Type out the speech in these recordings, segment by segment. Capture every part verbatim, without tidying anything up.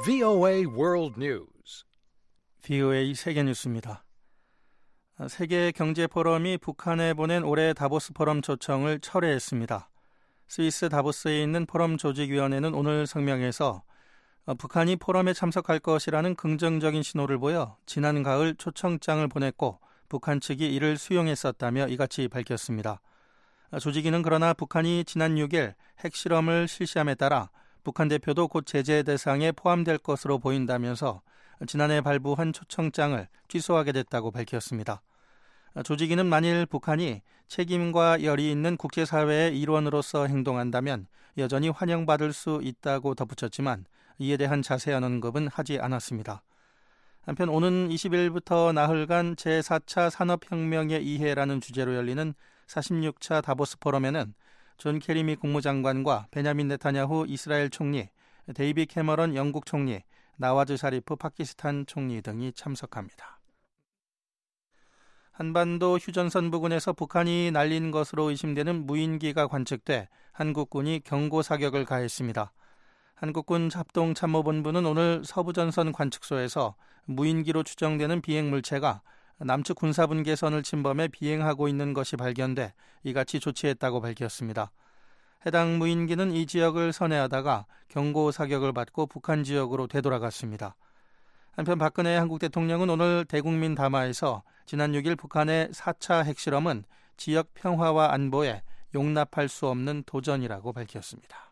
브이오에이 World News. 브이오에이 세계뉴스입니다. 세계 경제 포럼이 북한에 보낸 올해 다보스 포럼 초청을 철회했습니다. 스위스 다보스에 있는 포럼 조직위원회는 오늘 성명에서 북한이 포럼에 참석할 것이라는 긍정적인 신호를 보여 지난 가을 초청장을 보냈고 북한 측이 이를 수용했었다며 이같이 밝혔습니다. 조직위는 그러나 북한이 지난 육 일 핵실험을 실시함에 따라 북한 대표도 곧 제재 대상에 포함될 것으로 보인다면서 지난해 발부한 초청장을 취소하게 됐다고 밝혔습니다. 조직위는 만일 북한이 책임과 열의 있는 국제사회의 일원으로서 행동한다면 여전히 환영받을 수 있다고 덧붙였지만 이에 대한 자세한 언급은 하지 않았습니다. 한편 오는 이십 일부터 나흘간 제사 차 산업혁명의 이해라는 주제로 열리는 사십육 차 다보스 포럼에는 존 케리 미 국무장관과 베냐민 네타냐후 이스라엘 총리, 데이빗 캐머런 영국 총리, 나와즈 샤리프 파키스탄 총리 등이 참석합니다. 한반도 휴전선 부근에서 북한이 날린 것으로 의심되는 무인기가 관측돼 한국군이 경고 사격을 가했습니다. 한국군 합동참모본부는 오늘 서부전선 관측소에서 무인기로 추정되는 비행 물체가 남측 군사분계선을 침범해 비행하고 있는 것이 발견돼 이같이 조치했다고 밝혔습니다. 해당 무인기는 이 지역을 선회하다가 경고 사격을 받고 북한 지역으로 되돌아갔습니다. 한편 박근혜 한국 대통령은 오늘 대국민 담화에서 지난 육 일 북한의 사 차 핵실험은 지역 평화와 안보에 용납할 수 없는 도전이라고 밝혔습니다.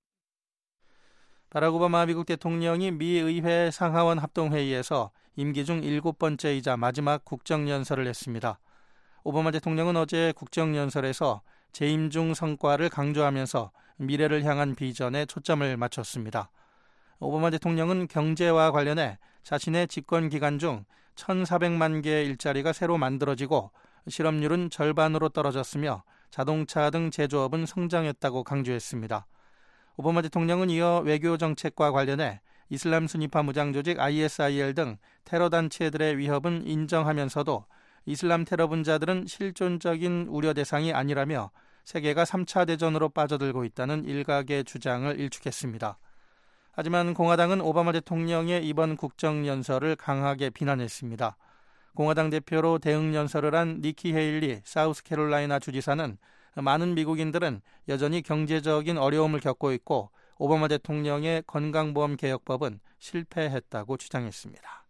바락 오바마 미국 대통령이 미 의회 상하원 합동회의에서 임기 중 일곱 번째이자 마지막 국정연설을 했습니다. 오바마 대통령은 어제 국정연설에서 재임 중 성과를 강조하면서 미래를 향한 비전에 초점을 맞췄습니다. 오바마 대통령은 경제와 관련해 자신의 집권 기간 중 천사백만 개의 일자리가 새로 만들어지고 실업률은 절반으로 떨어졌으며 자동차 등 제조업은 성장했다고 강조했습니다. 오바마 대통령은 이어 외교 정책과 관련해 이슬람 순위파 무장조직 아이에스아이엘 등 테러 단체들의 위협은 인정하면서도 이슬람 테러 분자들은 실존적인 우려 대상이 아니라며 세계가 삼 차 대전으로 빠져들고 있다는 일각의 주장을 일축했습니다. 하지만 공화당은 오바마 대통령의 이번 국정연설을 강하게 비난했습니다. 공화당 대표로 대응연설을 한 니키 헤일리 사우스캐롤라이나 주지사는 많은 미국인들은 여전히 경제적인 어려움을 겪고 있고 오바마 대통령의 건강보험 개혁법은 실패했다고 주장했습니다.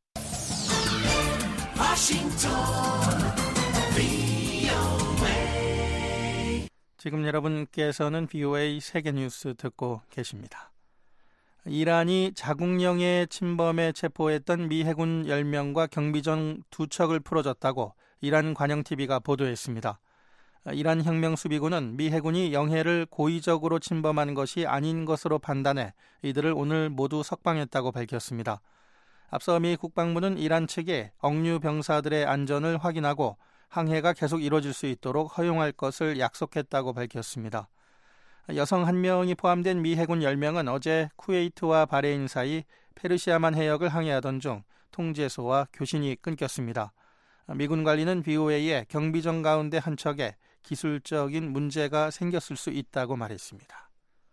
워싱턴, 브이오에이. 지금 여러분께서는 브이오에이 세계뉴스 듣고 계십니다. 이란이 자국령의 침범에 체포했던 미 해군 열 명과 경비정 두 척을 풀어줬다고 이란 관영티비가 보도했습니다. 이란 혁명수비군은 미 해군이 영해를 고의적으로 침범한 것이 아닌 것으로 판단해 이들을 오늘 모두 석방했다고 밝혔습니다. 앞서 미 국방부는 이란 측에 억류 병사들의 안전을 확인하고 항해가 계속 이루어질 수 있도록 허용할 것을 약속했다고 밝혔습니다. 여성 한 명이 포함된 미 해군 열 명은 어제 쿠웨이트와 바레인 사이 페르시아만 해역을 항해하던 중 통제소와 교신이 끊겼습니다. 미군 관리는 브이오에이에 경비정 가운데 한 척에 기술적인 문제가 생겼을 수 있다고 말했습니다.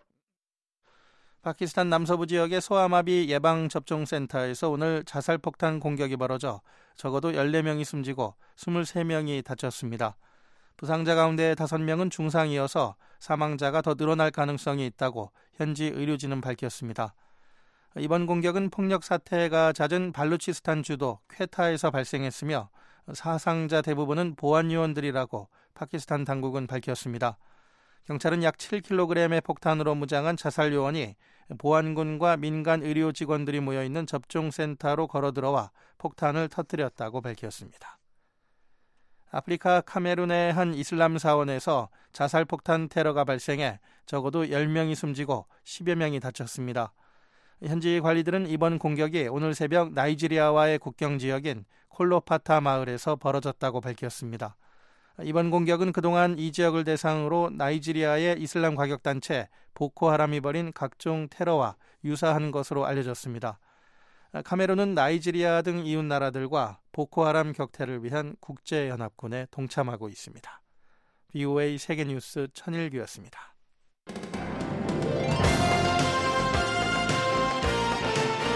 파키스탄 남서부 지역의 소아마비 예방접종센터에서 오늘 자살폭탄 공격이 벌어져 적어도 열네 명이 숨지고 이십삼 명이 다쳤습니다. 부상자 가운데 다섯 명은 중상이어서 사망자가 더 늘어날 가능성이 있다고 현지 의료진은 밝혔습니다. 이번 공격은 폭력 사태가 잦은 발루치스탄 주도 퀘타에서 발생했으며 사상자 대부분은 보안 요원들이라고 파키스탄 당국은 밝혔습니다. 경찰은 약 칠 킬로그램의 폭탄으로 무장한 자살 요원이 보안군과 민간 의료 직원들이 모여있는 접종센터로 걸어들어와 폭탄을 터뜨렸다고 밝혔습니다. 아프리카 카메룬의 한 이슬람 사원에서 자살폭탄 테러가 발생해 적어도 열 명이 숨지고 십여 명이 다쳤습니다. 현지 관리들은 이번 공격이 오늘 새벽 나이지리아와의 국경 지역인 콜로파타 마을에서 벌어졌다고 밝혔습니다. 이번 공격은 그동안 이 지역을 대상으로 나이지리아의 이슬람 과격단체 보코하람이 벌인 각종 테러와 유사한 것으로 알려졌습니다. 카메룬은 나이지리아 등 이웃 나라들과 보코하람 격퇴를 위한 국제연합군에 동참하고 있습니다. 브이오에이 세계뉴스 천일규였습니다.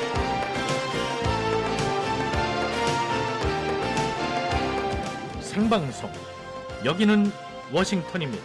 생방송. 여기는 워싱턴입니다.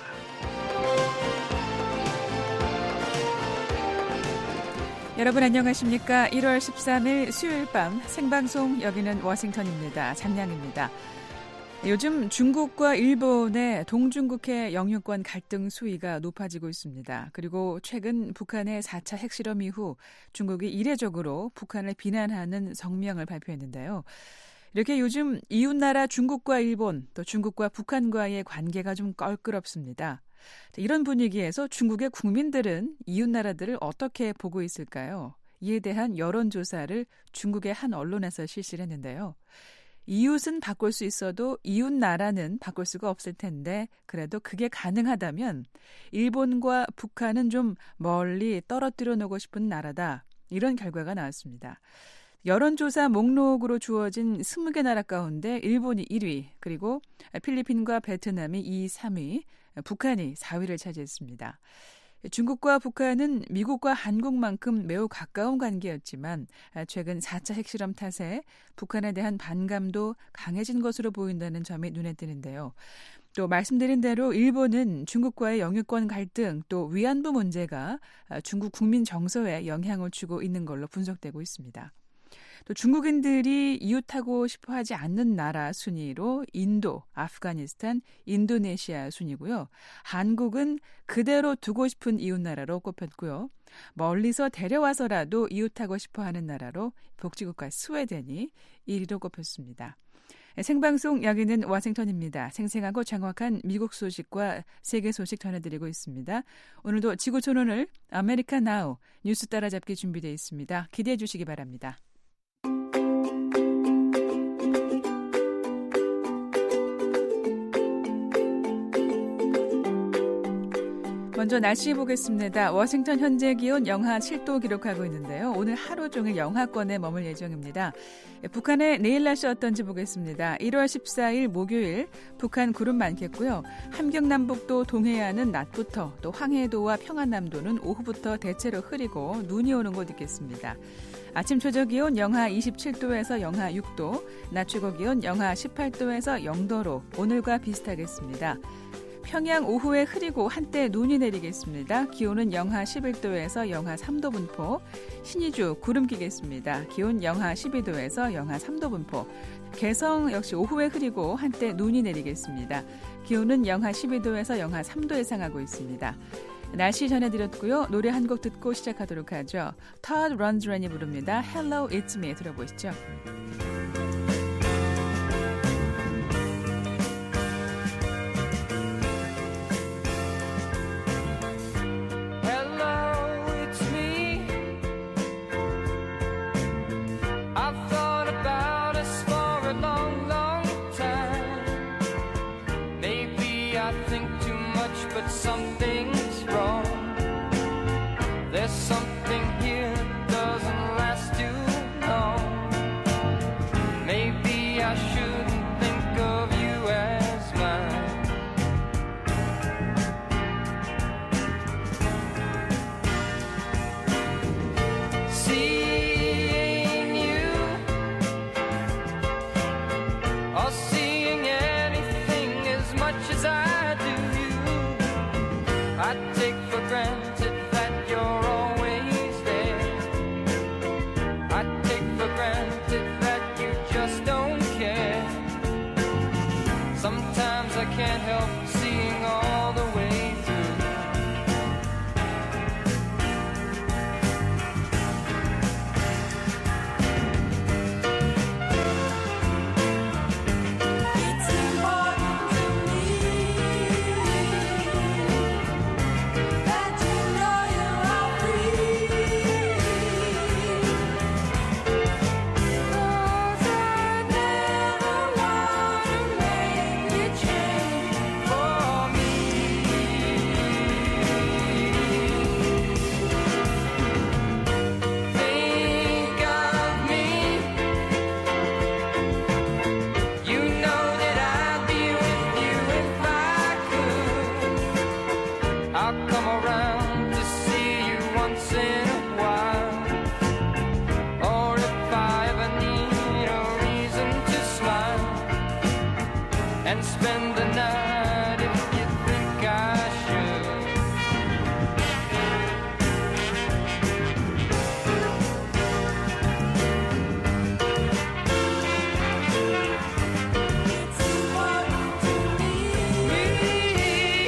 여러분 안녕하십니까? 일월 십삼일 수요일 밤 생방송 여기는 워싱턴입니다. 장량입니다. 요즘 중국과 일본의 동중국해 영유권 갈등 수위가 높아지고 있습니다. 그리고 최근 북한의 사 차 핵실험 이후 중국이 이례적으로 북한을 비난하는 성명을 발표했는데요. 이렇게 요즘 이웃나라 중국과 일본, 또 중국과 북한과의 관계가 좀 껄끄럽습니다. 이런 분위기에서 중국의 국민들은 이웃나라들을 어떻게 보고 있을까요? 이에 대한 여론조사를 중국의 한 언론에서 실시를 했는데요. 이웃은 바꿀 수 있어도 이웃나라는 바꿀 수가 없을 텐데 그래도 그게 가능하다면 일본과 북한은 좀 멀리 떨어뜨려 놓고 싶은 나라다. 이런 결과가 나왔습니다. 여론조사 목록으로 주어진 스무 개 나라 가운데 일본이 일 위, 그리고 필리핀과 베트남이 이, 삼 위, 북한이 사 위를 차지했습니다. 중국과 북한은 미국과 한국만큼 매우 가까운 관계였지만 최근 사 차 핵실험 탓에 북한에 대한 반감도 강해진 것으로 보인다는 점이 눈에 띄는데요. 또 말씀드린 대로 일본은 중국과의 영유권 갈등 또 위안부 문제가 중국 국민 정서에 영향을 주고 있는 걸로 분석되고 있습니다. 또 중국인들이 이웃하고 싶어 하지 않는 나라 순위로 인도, 아프가니스탄, 인도네시아 순이고요. 한국은 그대로 두고 싶은 이웃나라로 꼽혔고요. 멀리서 데려와서라도 이웃하고 싶어 하는 나라로 복지국가 스웨덴이 일 위로 꼽혔습니다. 생방송 여기는 워싱턴입니다. 생생하고 정확한 미국 소식과 세계 소식 전해드리고 있습니다. 오늘도 지구촌오늘 아메리카 나우 뉴스 따라잡기 준비되어 있습니다. 기대해 주시기 바랍니다. 먼저 날씨 보겠습니다. 워싱턴 현재 기온 영하 칠 도 기록하고 있는데요. 오늘 하루 종일 영하권에 머물 예정입니다. 북한의 내일 날씨 어떤지 보겠습니다. 일월 십사일 목요일 북한 구름 많겠고요. 함경남북도 동해안은 낮부터 또 황해도와 평안남도는 오후부터 대체로 흐리고 눈이 오는 곳 있겠습니다. 아침 최저 기온 영하 이십칠 도에서 영하 육 도, 낮 최고 기온 영하 십팔 도에서 영 도로 오늘과 비슷하겠습니다. 평양 오후에 흐리고 한때 눈이 내리겠습니다. 기온은 영하 십일 도에서 영하 삼 도 분포, 신의주 구름 끼겠습니다. 기온 영하 십이 도에서 영하 삼 도 분포, 개성 역시 오후에 흐리고 한때 눈이 내리겠습니다. 기온은 영하 십이 도에서 영하 삼 도 예상하고 있습니다. 날씨 전해드렸고요. 노래 한 곡 듣고 시작하도록 하죠. Todd Rundgren이 부릅니다. Hello, It's Me 들어보시죠. And spend the night if you think I should. It's important to me.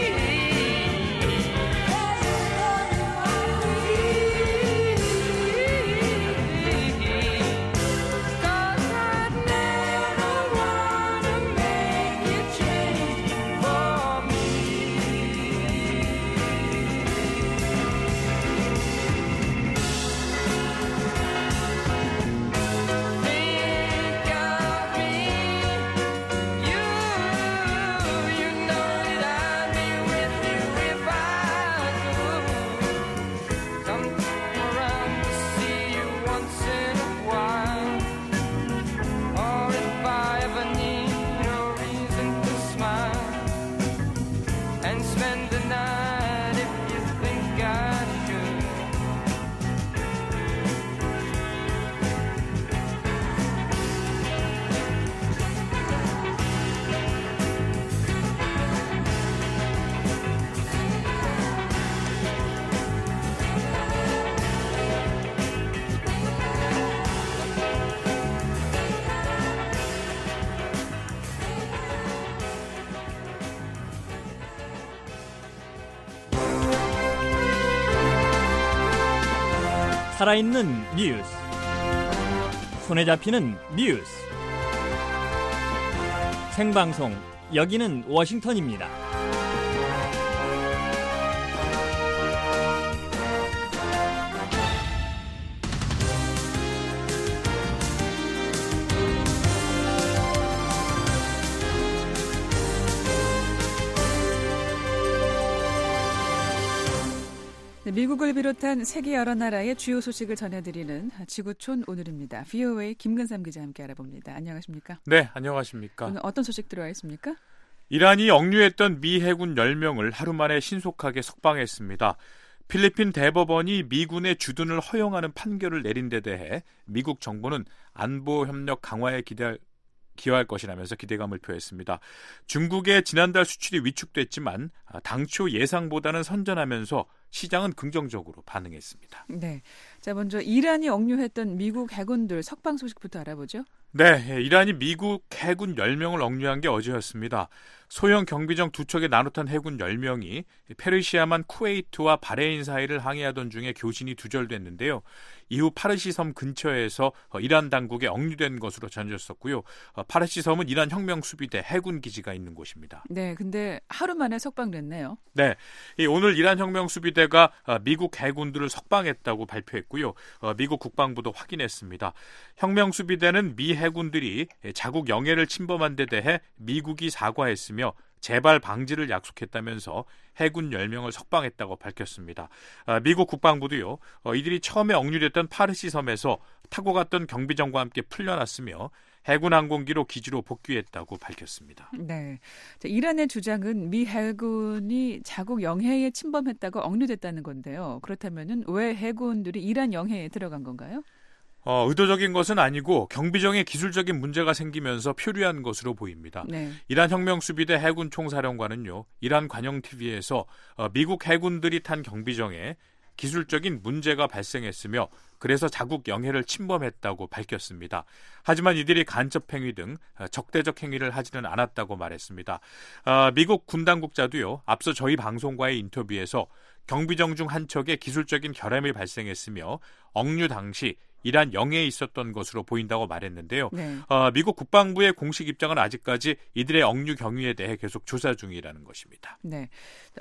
살아있는 뉴스, 손에 잡히는 뉴스, 생방송 여기는 워싱턴입니다. 미국을 비롯한 세계 여러 나라의 주요 소식을 전해드리는 지구촌 오늘입니다. 브이오에이 김근삼 기자 함께 알아봅니다. 안녕하십니까? 네, 안녕하십니까? 오늘 어떤 소식 들어와 있습니까? 이란이 억류했던 미 해군 열 명을 하루 만에 신속하게 석방했습니다. 필리핀 대법원이 미군의 주둔을 허용하는 판결을 내린 데 대해 미국 정부는 안보 협력 강화에 기대할 기여할 것이라면서 기대감을 표했습니다. 중국의 지난달 수출이 위축됐지만 당초 예상보다는 선전하면서 시장은 긍정적으로 반응했습니다. 네, 자 먼저 이란이 억류했던 미국 해군들 석방 소식부터 알아보죠. 네, 이란이 미국 해군 열 명을 억류한 게 어제였습니다. 소형 경비정 두 척에 나눠탄 해군 열 명이 페르시아만 쿠웨이트와 바레인 사이를 항해하던 중에 교신이 두절됐는데요. 이후 파르시 섬 근처에서 이란 당국에 억류된 것으로 전해졌었고요. 파르시 섬은 이란 혁명수비대 해군 기지가 있는 곳입니다. 네, 근데 하루 만에 석방됐네요. 네, 오늘 이란 혁명수비대가 미국 해군들을 석방했다고 발표했고요. 미국 국방부도 확인했습니다. 혁명수비대는 미 해군들이 자국 영해를 침범한 데 대해 미국이 사과했으며 재발 방지를 약속했다면서 해군 열 명을 석방했다고 밝혔습니다. 미국 국방부도요, 이들이 처음에 억류됐던 파르시 섬에서 타고 갔던 경비정과 함께 풀려났으며 해군 항공기로 기지로 복귀했다고 밝혔습니다. 네, 자, 이란의 주장은 미 해군이 자국 영해에 침범했다고 억류됐다는 건데요. 그렇다면은 왜 해군들이 이란 영해에 들어간 건가요? 어, 의도적인 것은 아니고 경비정에 기술적인 문제가 생기면서 표류한 것으로 보입니다. 네. 이란 혁명수비대 해군 총사령관은요, 이란 관영티비에서 어, 미국 해군들이 탄 경비정에 기술적인 문제가 발생했으며 그래서 자국 영해를 침범했다고 밝혔습니다. 하지만 이들이 간첩 행위 등 적대적 행위를 하지는 않았다고 말했습니다. 어, 미국 군 당국자도요, 앞서 저희 방송과의 인터뷰에서 경비정 중 한 척에 기술적인 결함이 발생했으며 억류 당시 이란 영해에 있었던 것으로 보인다고 말했는데요. 네. 어, 미국 국방부의 공식 입장은 아직까지 이들의 억류 경위에 대해 계속 조사 중이라는 것입니다. 네,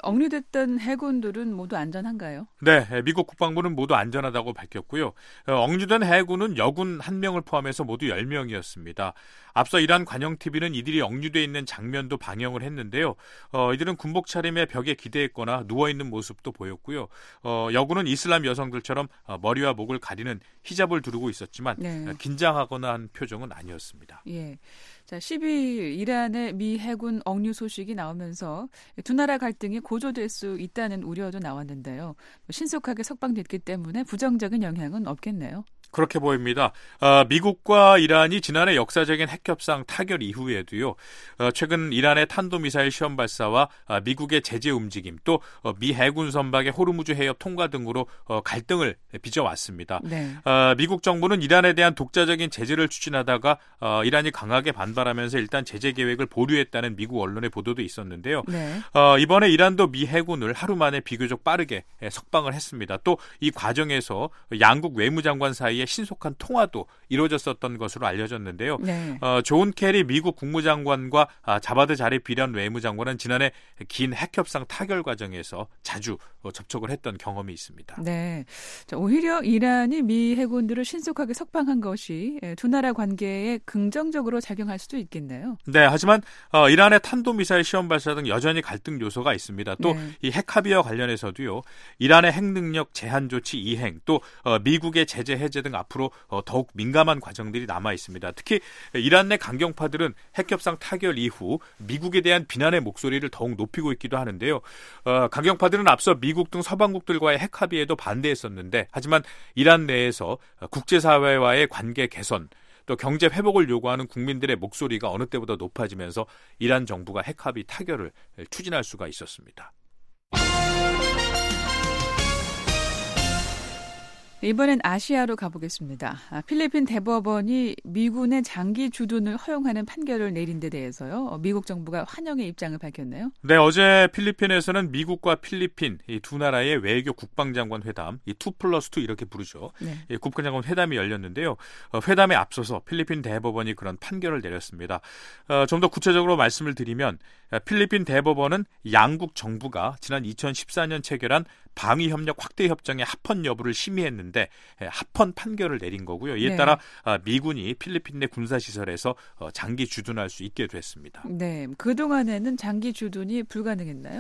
억류됐던 해군들은 모두 안전한가요? 네, 미국 국방부는 모두 안전하다고 밝혔고요. 어, 억류된 해군은 여군 한 명을 포함해서 모두 열 명이었습니다. 앞서 이란 관영티비는 이들이 억류돼 있는 장면도 방영을 했는데요. 어, 이들은 군복 차림에 벽에 기대했거나 누워있는 모습도 보였고요. 어, 여군은 이슬람 여성들처럼 어, 머리와 목을 가리는 히잡을 두르고 있었지만 네. 긴장하거나 한 표정은 아니었습니다. 예, 자, 십이 일 이란의 미 해군 억류 소식이 나오면서 두 나라 갈등이 고조될 수 있다는 우려도 나왔는데요. 신속하게 석방됐기 때문에 부정적인 영향은 없겠네요. 그렇게 보입니다. 어, 미국과 이란이 지난해 역사적인 핵협상 타결 이후에도요. 어, 최근 이란의 탄도미사일 시험 발사와 어, 미국의 제재 움직임 또 어, 미 해군 선박의 호르무즈 해협 통과 등으로 어, 갈등을 빚어왔습니다. 네. 어, 미국 정부는 이란에 대한 독자적인 제재를 추진하다가 어, 이란이 강하게 반발하면서 일단 제재 계획을 보류했다는 미국 언론의 보도도 있었는데요. 네. 어, 이번에 이란도 미 해군을 하루 만에 비교적 빠르게 석방을 했습니다. 또 이 과정에서 양국 외무장관 사이에 신속한 통화도 이루어졌었던 것으로 알려졌는데요. 네. 어, 존 케리 미국 국무장관과 아, 자바드 자립 이란 외무장관은 지난해 긴 핵협상 타결 과정에서 자주 어, 접촉을 했던 경험이 있습니다. 네. 자, 오히려 이란이 미 해군들을 신속하게 석방한 것이 두 나라 관계에 긍정적으로 작용할 수도 있겠네요. 네, 하지만 어, 이란의 탄도미사일 시험 발사 등 여전히 갈등 요소가 있습니다. 또 이 네. 핵합의와 관련해서도요. 이란의 핵능력 제한 조치 이행 또 어, 미국의 제재 해제 등 앞으로 어, 더욱 민감한 과정들이 남아 있습니다. 특히 이란 내 강경파들은 핵협상 타결 이후 미국에 대한 비난의 목소리를 더욱 높이고 있기도 하는데요. 어, 강경파들은 앞서 미국 등 서방국들과의 핵합의에도 반대했었는데 하지만 이란 내에서 국제사회와의 관계 개선 또 경제 회복을 요구하는 국민들의 목소리가 어느 때보다 높아지면서 이란 정부가 핵합의 타결을 추진할 수가 있었습니다. 이번엔 아시아로 가보겠습니다. 아, 필리핀 대법원이 미군의 장기 주둔을 허용하는 판결을 내린 데 대해서요. 미국 정부가 환영의 입장을 밝혔네요. 네, 어제 필리핀에서는 미국과 필리핀 이 두 나라의 외교 국방장관 회담, 이 투 플러스 투 이렇게 부르죠. 네. 이 국방장관 회담이 열렸는데요. 어, 회담에 앞서서 필리핀 대법원이 그런 판결을 내렸습니다. 어, 좀 더 구체적으로 말씀을 드리면 필리핀 대법원은 양국 정부가 지난 이천십사 년 체결한 방위협력 확대 협정의 합헌 여부를 심의했는데 합헌 판결을 내린 거고요. 이에 네. 따라 미군이 필리핀 내 군사시설에서 장기 주둔할 수 있게 됐습니다. 네, 그동안에는 장기 주둔이 불가능했나요?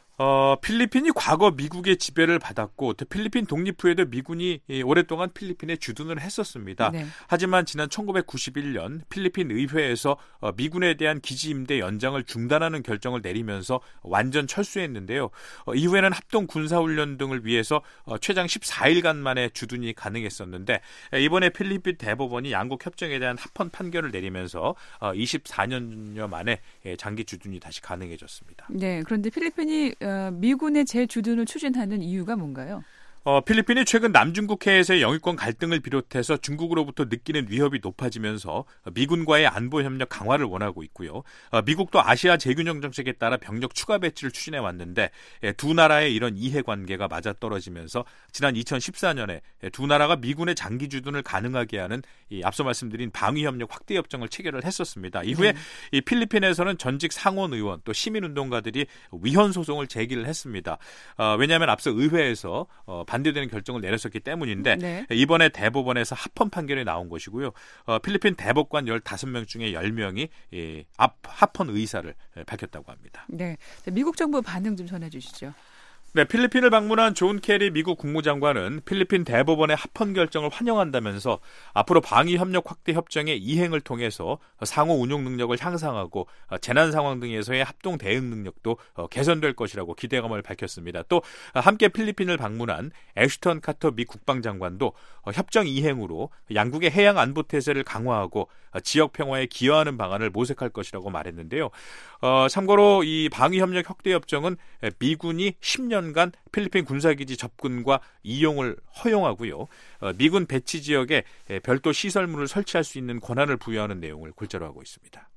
어, 필리핀이 과거 미국의 지배를 받았고 또 필리핀 독립 후에도 미군이 오랫동안 필리핀에 주둔을 했었습니다. 네. 하지만 지난 천구백구십일 년 필리핀 의회에서 미군에 대한 기지 임대 연장을 중단하는 결정을 내리면서 완전 철수했는데요. 어, 이후에는 합동 군사훈련 등을 위해서 어, 최장 십사 일간 만에 주둔이 가능했었는데 이번에 필리핀 대법원이 양국 협정에 대한 합헌 판결을 내리면서 어, 이십사 년여 만에 장기 주둔이 다시 가능해졌습니다. 네, 그런데 필리핀이 어, 미군의 재주둔을 추진하는 이유가 뭔가요? 어, 필리핀이 최근 남중국해에서의 영유권 갈등을 비롯해서 중국으로부터 느끼는 위협이 높아지면서 미군과의 안보 협력 강화를 원하고 있고요. 어, 미국도 아시아 재균형 정책에 따라 병력 추가 배치를 추진해 왔는데 예, 두 나라의 이런 이해관계가 맞아떨어지면서 지난 이천십사 년에 두 나라가 미군의 장기 주둔을 가능하게 하는 이 앞서 말씀드린 방위협력 확대 협정을 체결을 했었습니다. 이후에 네. 이 필리핀에서는 전직 상원 의원 또 시민운동가들이 위헌 소송을 제기를 했습니다. 어, 왜냐하면 앞서 의회에서 어, 반대되는 결정을 내렸었기 때문인데 네. 이번에 대법원에서 합헌 판결이 나온 것이고요. 어, 필리핀 대법관 열다섯 명 중에 열 명이 이 앞, 합헌 의사를 밝혔다고 합니다. 네, 미국 정부 반응 좀 전해주시죠. 네, 필리핀을 방문한 존 케리 미국 국무장관은 필리핀 대법원의 합헌 결정을 환영한다면서 앞으로 방위협력 확대 협정의 이행을 통해서 상호 운용 능력을 향상하고 재난 상황 등에서의 합동 대응 능력도 개선될 것이라고 기대감을 밝혔습니다. 또 함께 필리핀을 방문한 애슈턴 카터 미 국방장관도 협정 이행으로 양국의 해양 안보 태세를 강화하고 지역 평화에 기여하는 방안을 모색할 것이라고 말했는데요. 어, 참고로 이 방위협력 확대 협정은 미군이 십 년간 필리핀 군사기지 접근과 이용을 허용하고요. 어, 미군 배치 지역에 별도 시설물을 설치할 수 있는 권한을 부여하는 내용을 골자로 하고 있습니다.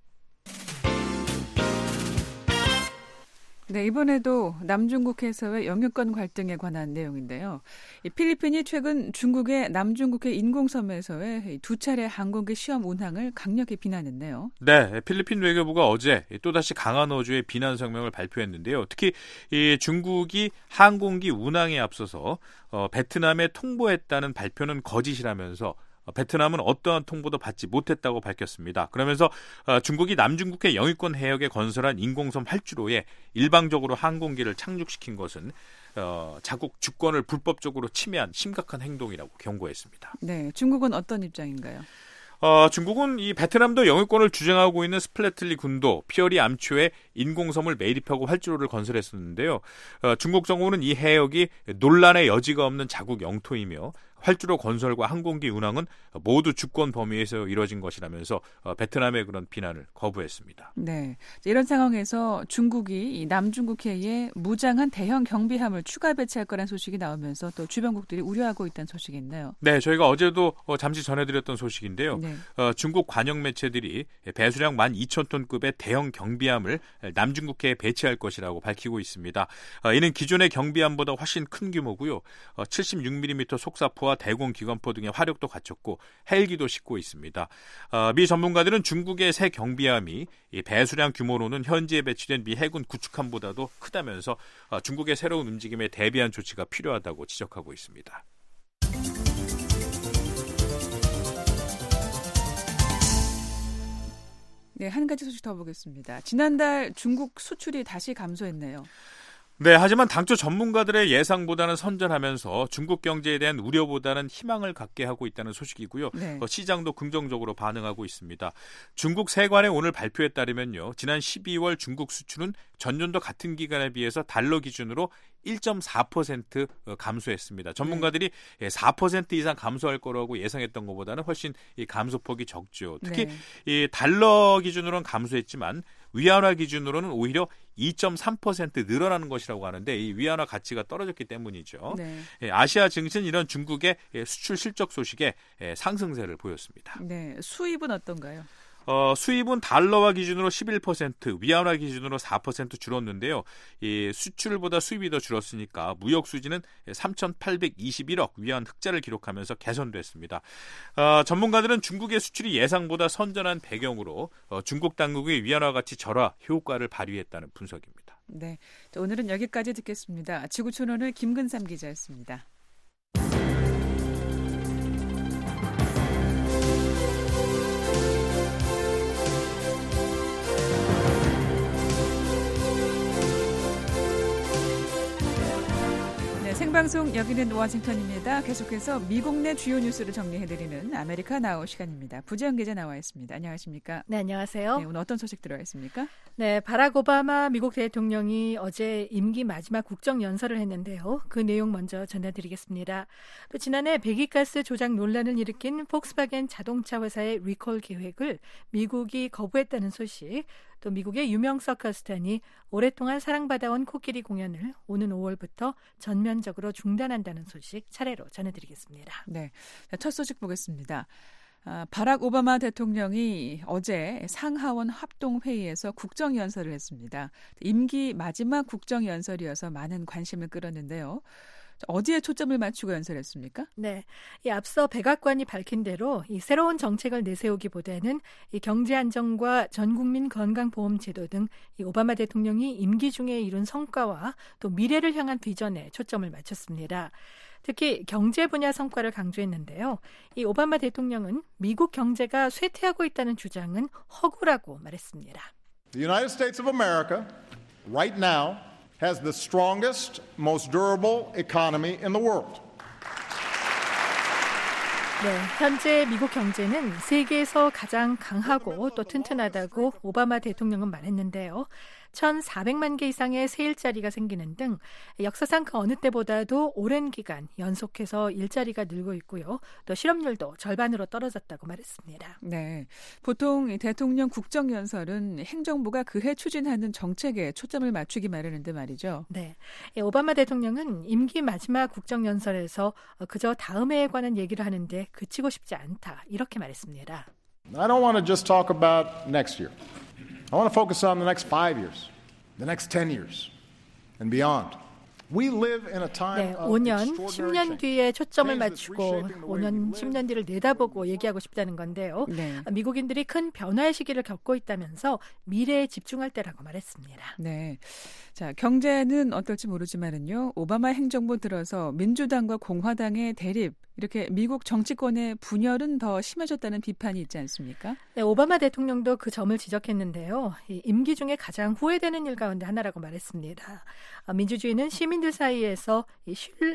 네, 이번에도 남중국해에서의 영유권 갈등에 관한 내용인데요. 이 필리핀이 최근 중국의 남중국해 인공섬에서의 두 차례 항공기 시험 운항을 강력히 비난했네요. 네, 필리핀 외교부가 어제 또다시 강한 어조의 비난 성명을 발표했는데요. 특히 이 중국이 항공기 운항에 앞서서 어, 베트남에 통보했다는 발표는 거짓이라면서 베트남은 어떠한 통보도 받지 못했다고 밝혔습니다. 그러면서 중국이 남중국해 영유권 해역에 건설한 인공섬 활주로에 일방적으로 항공기를 착륙시킨 것은 어, 자국 주권을 불법적으로 침해한 심각한 행동이라고 경고했습니다. 네, 중국은 어떤 입장인가요? 어, 중국은 이 베트남도 영유권을 주장하고 있는 스플래틀리 군도 피어리 암초에 인공섬을 매립하고 활주로를 건설했었는데요. 어, 중국 정부는 이 해역이 논란의 여지가 없는 자국 영토이며 활주로 건설과 항공기 운항은 모두 주권 범위에서 이뤄진 것이라면서 베트남의 그런 비난을 거부했습니다. 네, 이런 상황에서 중국이 이 남중국해에 무장한 대형 경비함을 추가 배치할 거란 소식이 나오면서 또 주변국들이 우려하고 있다는 소식이 있네요. 네, 저희가 어제도 잠시 전해드렸던 소식인데요. 네. 어, 중국 관영 매체들이 배수량 만 이천 톤급의 대형 경비함을 남중국해에 배치할 것이라고 밝히고 있습니다. 어, 이는 기존의 경비함보다 훨씬 큰 규모고요. 어, 칠십육 밀리미터 속사포와 대공 기관포 등의 화력도 갖췄고 헬기도 싣고 있습니다. 어, 미 전문가들은 중국의 새 경비함이 이 배수량 규모로는 현지에 배치된 미 해군 구축함보다도 크다면서 어, 중국의 새로운 움직임에 대비한 조치가 필요하다고 지적하고 있습니다. 네, 한 가지 소식 더 보겠습니다. 지난달 중국 수출이 다시 감소했네요. 네, 하지만 당초 전문가들의 예상보다는 선전하면서 중국 경제에 대한 우려보다는 희망을 갖게 하고 있다는 소식이고요. 네. 어, 시장도 긍정적으로 반응하고 있습니다. 중국 세관의 오늘 발표에 따르면요, 지난 십이월 중국 수출은 전년도 같은 기간에 비해서 달러 기준으로 일 점 사 퍼센트 감소했습니다. 전문가들이 네. 사 퍼센트 이상 감소할 거라고 예상했던 것보다는 훨씬 이 감소폭이 적죠. 특히 네. 이 달러 기준으로는 감소했지만 위안화 기준으로는 오히려 이 점 삼 퍼센트 늘어나는 것이라고 하는데 이 위안화 가치가 떨어졌기 때문이죠. 네. 아시아 증시는 이런 중국의 수출 실적 소식에 상승세를 보였습니다. 네, 수입은 어떤가요? 어, 수입은 달러화 기준으로 십일 퍼센트, 위안화 기준으로 사 퍼센트 줄었는데요. 이 수출보다 수입이 더 줄었으니까 무역 수지는 삼천팔백이십일억 위안 흑자를 기록하면서 개선됐습니다. 어, 전문가들은 중국의 수출이 예상보다 선전한 배경으로 어, 중국 당국의 위안화 가치 절하 효과를 발휘했다는 분석입니다. 네, 오늘은 여기까지 듣겠습니다. 지구촌오늘 김근삼 기자였습니다. 생방송 여기는 워싱턴입니다. 계속해서 미국 내 주요 뉴스를 정리해드리는 아메리카 나우 시간입니다. 부재영 기자 나와 있습니다. 안녕하십니까? 네, 안녕하세요. 네, 오늘 어떤 소식 들어와 있습니까? 네, 바락 오바마 미국 대통령이 어제 임기 마지막 국정연설을 했는데요. 그 내용 먼저 전해드리겠습니다. 또 지난해 배기가스 조작 논란을 일으킨 폭스바겐 자동차 회사의 리콜 계획을 미국이 거부했다는 소식, 또 미국의 유명 서커스단이 오랫동안 사랑받아온 코끼리 공연을 오는 오월부터 전면적으로 중단한다는 소식 차례로 전해드리겠습니다. 네, 첫 소식 보겠습니다. 아, 바락 오바마 대통령이 어제 상하원 합동회의에서 국정연설을 했습니다. 임기 마지막 국정연설이어서 많은 관심을 끌었는데요. 어디에 초점을 맞추고 연설했습니까? 네, 이 앞서 백악관이 밝힌 대로 이 새로운 정책을 내세우기보다는 이 경제 안정과 전국민 건강보험 제도 등 이 오바마 대통령이 임기 중에 이룬 성과와 또 미래를 향한 비전에 초점을 맞췄습니다. 특히 경제 분야 성과를 강조했는데요. 이 오바마 대통령은 미국 경제가 쇠퇴하고 있다는 주장은 허구라고 말했습니다. The United States of America right now has the strongest, most durable economy in the world. 네, 현재 미국 경제는 세계에서 가장 강하고 또 튼튼하다고 오바마 대통령은 말했는데요. 천사백만 개 이상의 새 일자리가 생기는 등 역사상 그 어느 때보다도 오랜 기간 연속해서 일자리가 늘고 있고요. 또 실업률도 절반으로 떨어졌다고 말했습니다. 네, 보통 대통령 국정연설은 행정부가 그해 추진하는 정책에 초점을 맞추기 마련인데 말이죠. 네, 오바마 대통령은 임기 마지막 국정연설에서 그저 다음 해에 관한 얘기를 하는데 그치고 싶지 않다 이렇게 말했습니다. I don't want to just talk about next year. I want to focus on the next five years, the next ten years, and beyond. We live in a time 네, of 오 년, extraordinary 십 년 뒤에 초점을 change that's 맞추고 reshaping the 오 way we 년, live. 십 년 뒤를 내다보고 얘기하고 싶다는 건데요. 네. 미국인들이 큰 변화의 시기를 겪고 있다면서 미래에 집중할 때라고 말했습니다. 네. 자, 경제는 어떨지 모르지만은요. 오바마 행정부 들어서 민주당과 공화당의 대립, 이렇게 미국 정치권의 분열은 더 심해졌다는 비판이 있지 않습니까? 네, 오바마 대통령도 그 점을 지적했는데요. 이 임기 중에 가장 후회되는 일 가운데 하나라고 말했습니다. 민주주의는 시민 시민들 사이에서 이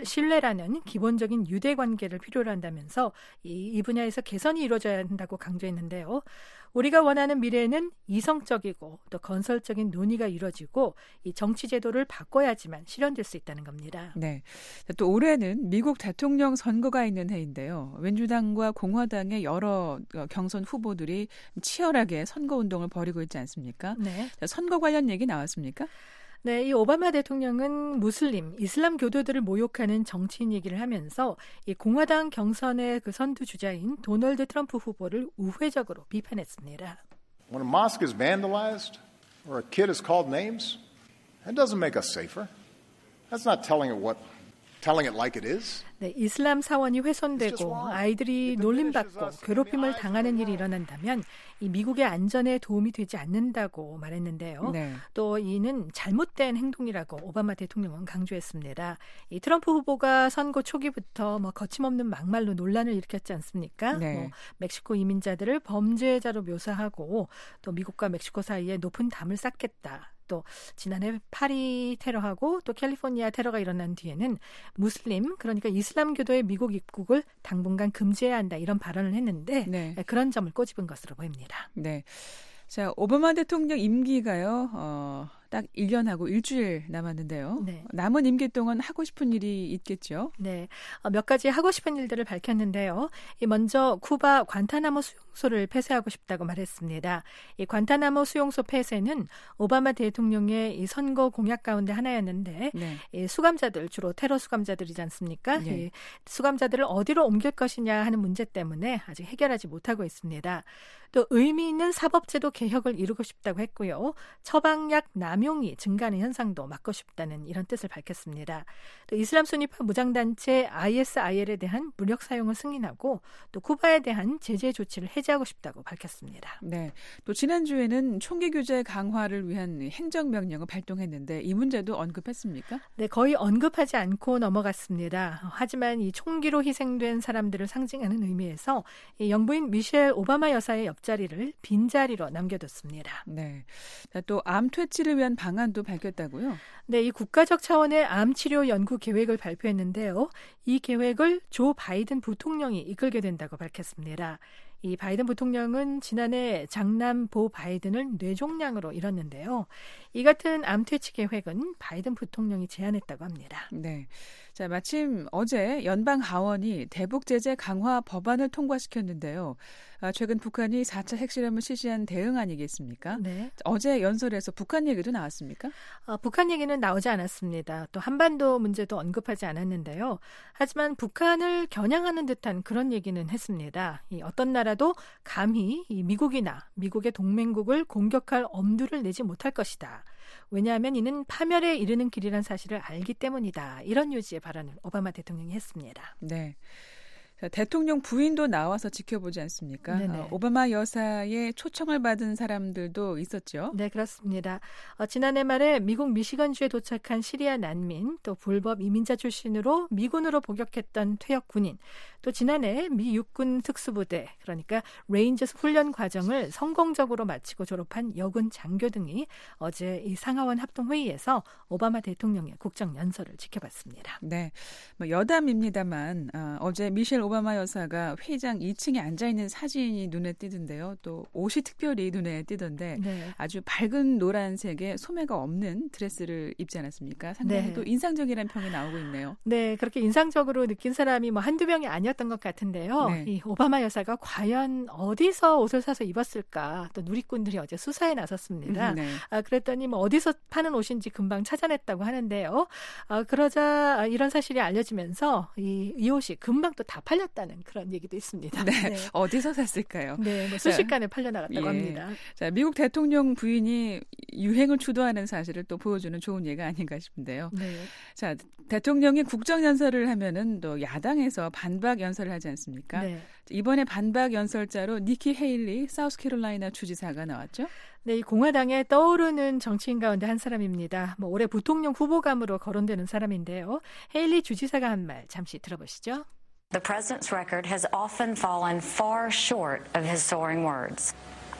신뢰라는 기본적인 유대 관계를 필요로 한다면서 이, 이 분야에서 개선이 이루어져야 한다고 강조했는데요. 우리가 원하는 미래에는 이성적이고 또 건설적인 논의가 이루어지고 이 정치 제도를 바꿔야지만 실현될 수 있다는 겁니다. 네. 또 올해는 미국 대통령 선거가 있는 해인데요. 민주당과 공화당의 여러 경선 후보들이 치열하게 선거 운동을 벌이고 있지 않습니까? 네. 선거 관련 얘기 나왔습니까? 네, 이 오바마 대통령은 무슬림, 이슬람 교도들을 모욕하는 정치인 얘기를 하면서 이 공화당 경선의 그 선두 주자인 도널드 트럼프 후보를 우회적으로 비판했습니다. When a mosque is vandalized or a kid is called names, that doesn't make us safer. That's not telling it what, telling it like it is. 네, 이슬람 사원이 훼손되고 아이들이 놀림받고 괴롭힘을 당하는 일이 일어난다면 이 미국의 안전에 도움이 되지 않는다고 말했는데요. 네. 또 이는 잘못된 행동이라고 오바마 대통령은 강조했습니다. 이 트럼프 후보가 선거 초기부터 뭐 거침없는 막말로 논란을 일으켰지 않습니까? 네. 뭐 멕시코 이민자들을 범죄자로 묘사하고 또 미국과 멕시코 사이에 높은 담을 쌓겠다. 또 지난해 파리 테러하고 또 캘리포니아 테러가 일어난 뒤에는 무슬림 그러니까 이슬람교도의 미국 입국을 당분간 금지해야 한다 이런 발언을 했는데 네. 그런 점을 꼬집은 것으로 보입니다. 네. 자, 오바마 대통령 임기가요. 어, 딱 일 년하고 일주일 남았는데요. 네. 남은 임기 동안 하고 싶은 일이 있겠죠? 네, 어, 몇 가지 하고 싶은 일들을 밝혔는데요. 이 먼저 쿠바 관타나모 수용소를 폐쇄하고 싶다고 말했습니다. 이 관타나모 수용소 폐쇄는 오바마 대통령의 이 선거 공약 가운데 하나였는데 네. 이 수감자들, 주로 테러 수감자들이지 않습니까? 네. 이 수감자들을 어디로 옮길 것이냐 하는 문제 때문에 아직 해결하지 못하고 있습니다. 또 의미 있는 사법제도 개혁을 이루고 싶다고 했고요. 처방약 남용이 증가하는 현상도 막고 싶다는 이런 뜻을 밝혔습니다. 또 이슬람 순위파 무장단체 아이에스아이엘에 대한 무력 사용을 승인하고 또 쿠바에 대한 제재 조치를 해제하고 싶다고 밝혔습니다. 네. 또 지난주에는 총기 규제 강화를 위한 행정명령을 발동했는데 이 문제도 언급했습니까? 네, 거의 언급하지 않고 넘어갔습니다. 하지만 이 총기로 희생된 사람들을 상징하는 의미에서 이 영부인 미셸 오바마 여사의 옆자리를 빈자리로 남겨뒀습니다. 네. 또 암 퇴치를 위한 방안도 밝혔다고요? 네, 이 국가적 차원의 암 치료 연구 계획을 발표했는데요. 이 계획을 조 바이든 부통령이 이끌게 된다고 밝혔습니다. 이 바이든 부통령은 지난해 장남 보 바이든을 뇌종양으로 잃었는데요. 이 같은 암 퇴치 계획은 바이든 부통령이 제안했다고 합니다. 네. 자, 마침 어제 연방 하원이 대북 제재 강화 법안을 통과시켰는데요. 아, 최근 북한이 사 차 핵실험을 실시한 대응 아니겠습니까? 네. 어제 연설에서 북한 얘기도 나왔습니까? 어, 북한 얘기는 나오지 않았습니다. 또 한반도 문제도 언급하지 않았는데요. 하지만 북한을 겨냥하는 듯한 그런 얘기는 했습니다. 이 어떤 나라도 감히 이 미국이나 미국의 동맹국을 공격할 엄두를 내지 못할 것이다. 왜냐하면 이는 파멸에 이르는 길이란 사실을 알기 때문이다. 이런 유지의 발언을 오바마 대통령이 했습니다. 네. 자, 대통령 부인도 나와서 지켜보지 않습니까? 어, 오바마 여사의 초청을 받은 사람들도 있었죠. 네, 그렇습니다. 어, 지난해 말에 미국 미시건주에 도착한 시리아 난민, 또 불법 이민자 출신으로 미군으로 복역했던 퇴역 군인, 또 지난해 미 육군 특수부대, 그러니까 레인저스 훈련 과정을 성공적으로 마치고 졸업한 여군 장교 등이 어제 이 상하원 합동회의에서 오바마 대통령의 국정연설을 지켜봤습니다. 네, 뭐 여담입니다만 어, 어제 미셸 오바마 여사가 회의장 이 층에 앉아있는 사진이 눈에 띄던데요. 또 옷이 특별히 눈에 띄던데 네. 아주 밝은 노란색의 소매가 없는 드레스를 입지 않았습니까? 상당히 네. 또 인상적이라는 평이 나오고 있네요. 네, 그렇게 인상적으로 느낀 사람이 뭐 한두 명이 아니었던 것 같은데요. 네. 이 오바마 여사가 과연 어디서 옷을 사서 입었을까? 또 누리꾼들이 어제 수사에 나섰습니다. 네. 아, 그랬더니 뭐 어디서 파는 옷인지 금방 찾아냈다고 하는데요. 아, 그러자 이런 사실이 알려지면서 이, 이 옷이 금방 또 다 팔렸다는 그런 얘기도 있습니다. 네. 네. 어디서 샀을까요? 네, 뭐 순식간에 팔려나갔다고 예. 합니다. 자, 미국 대통령 부인이 유행을 주도하는 사실을 또 보여주는 좋은 예가 아닌가 싶은데요. 네. 자, 대통령이 국정연설을 하면은 또 야당에서 반박 연설을 하지 않습니까? 네. 이번에 반박 연설자로 니키 헤일리 사우스캐롤라이나 주지사가 나왔죠? 네, 이 공화당에 떠오르는 정치인 가운데 한 사람입니다. 뭐 올해 부통령 후보감으로 거론되는 사람인데요. 헤일리 주지사가 한 말 잠시 들어보시죠. The president's record has often fallen far short of his soaring words.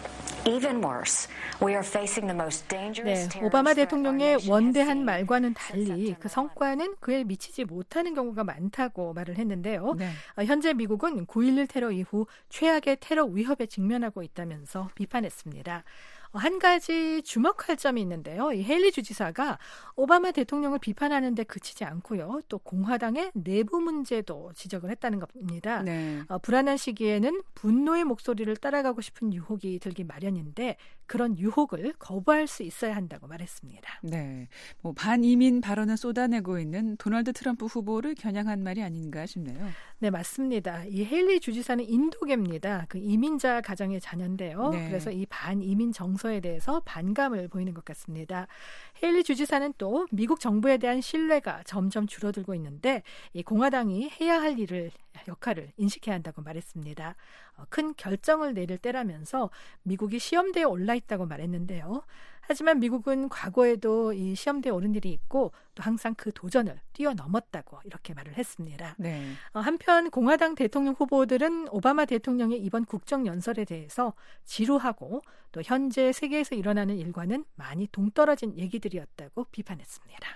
네, 오바마 대통령의 원대한 말과는 달리 그 성과는 그에 미치지 못하는 경우가 많다고 말을 했는데요. 네. 어, 현재 미국은 구일일 테러 이후 최악의 테러 위협에 직면하고 있다면서 비판했습니다. 한 가지 주목할 점이 있는데요. 이 헤일리 주지사가 오바마 대통령을 비판하는 데 그치지 않고요. 또 공화당의 내부 문제도 지적을 했다는 겁니다. 네. 어, 불안한 시기에는 분노의 목소리를 따라가고 싶은 유혹이 들기 마련인데 그런 유혹을 거부할 수 있어야 한다고 말했습니다. 네, 뭐 반이민 발언을 쏟아내고 있는 도널드 트럼프 후보를 겨냥한 말이 아닌가 싶네요. 네, 맞습니다. 이 헤일리 주지사는 인도계입니다. 그 이민자 가정의 자녀인데요. 네. 그래서 이 반이민 정서에 대해서 반감을 보이는 것 같습니다. 헤일리 주지사는 또 미국 정부에 대한 신뢰가 점점 줄어들고 있는데 이 공화당이 해야 할 일을 역할을 인식해야 한다고 말했습니다. 어, 큰 결정을 내릴 때라면서 미국이 시험대에 올라 있다고 말했는데요. 하지만 미국은 과거에도 이 시험대에 오른 일이 있고 또 항상 그 도전을 뛰어넘었다고 이렇게 말을 했습니다. 네. 어, 한편 공화당 대통령 후보들은 오바마 대통령의 이번 국정연설에 대해서 지루하고 또 현재 세계에서 일어나는 일과는 많이 동떨어진 얘기들이었다고 비판했습니다.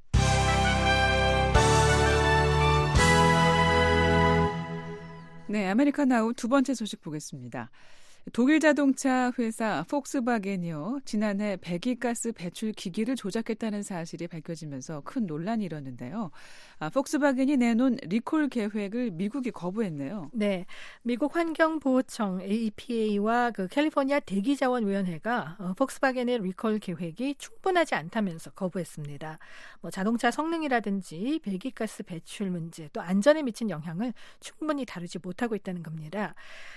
네, 아메리카나우 두 번째 소식 보겠습니다. 독일 자동차 회사 폭스바겐이요. 지난해 배기가스 배출 기기를 조작했다는 사실이 밝혀지면서 큰 논란이 일었는데요. 아, 폭스바겐이 내놓은 리콜 계획을 미국이 거부했네요. 네, 미국 환경보호청 이피에이와 그 캘리포니아 대기자원위원회가 어, 폭스바겐의 리콜 계획이 충분하지 않다면서 거부했습니다. 뭐 자동차 성능이라든지 배기가스 배출 문제 또 안전에 미친 영향을 충분히 다루지 못하고 있다는 겁니다.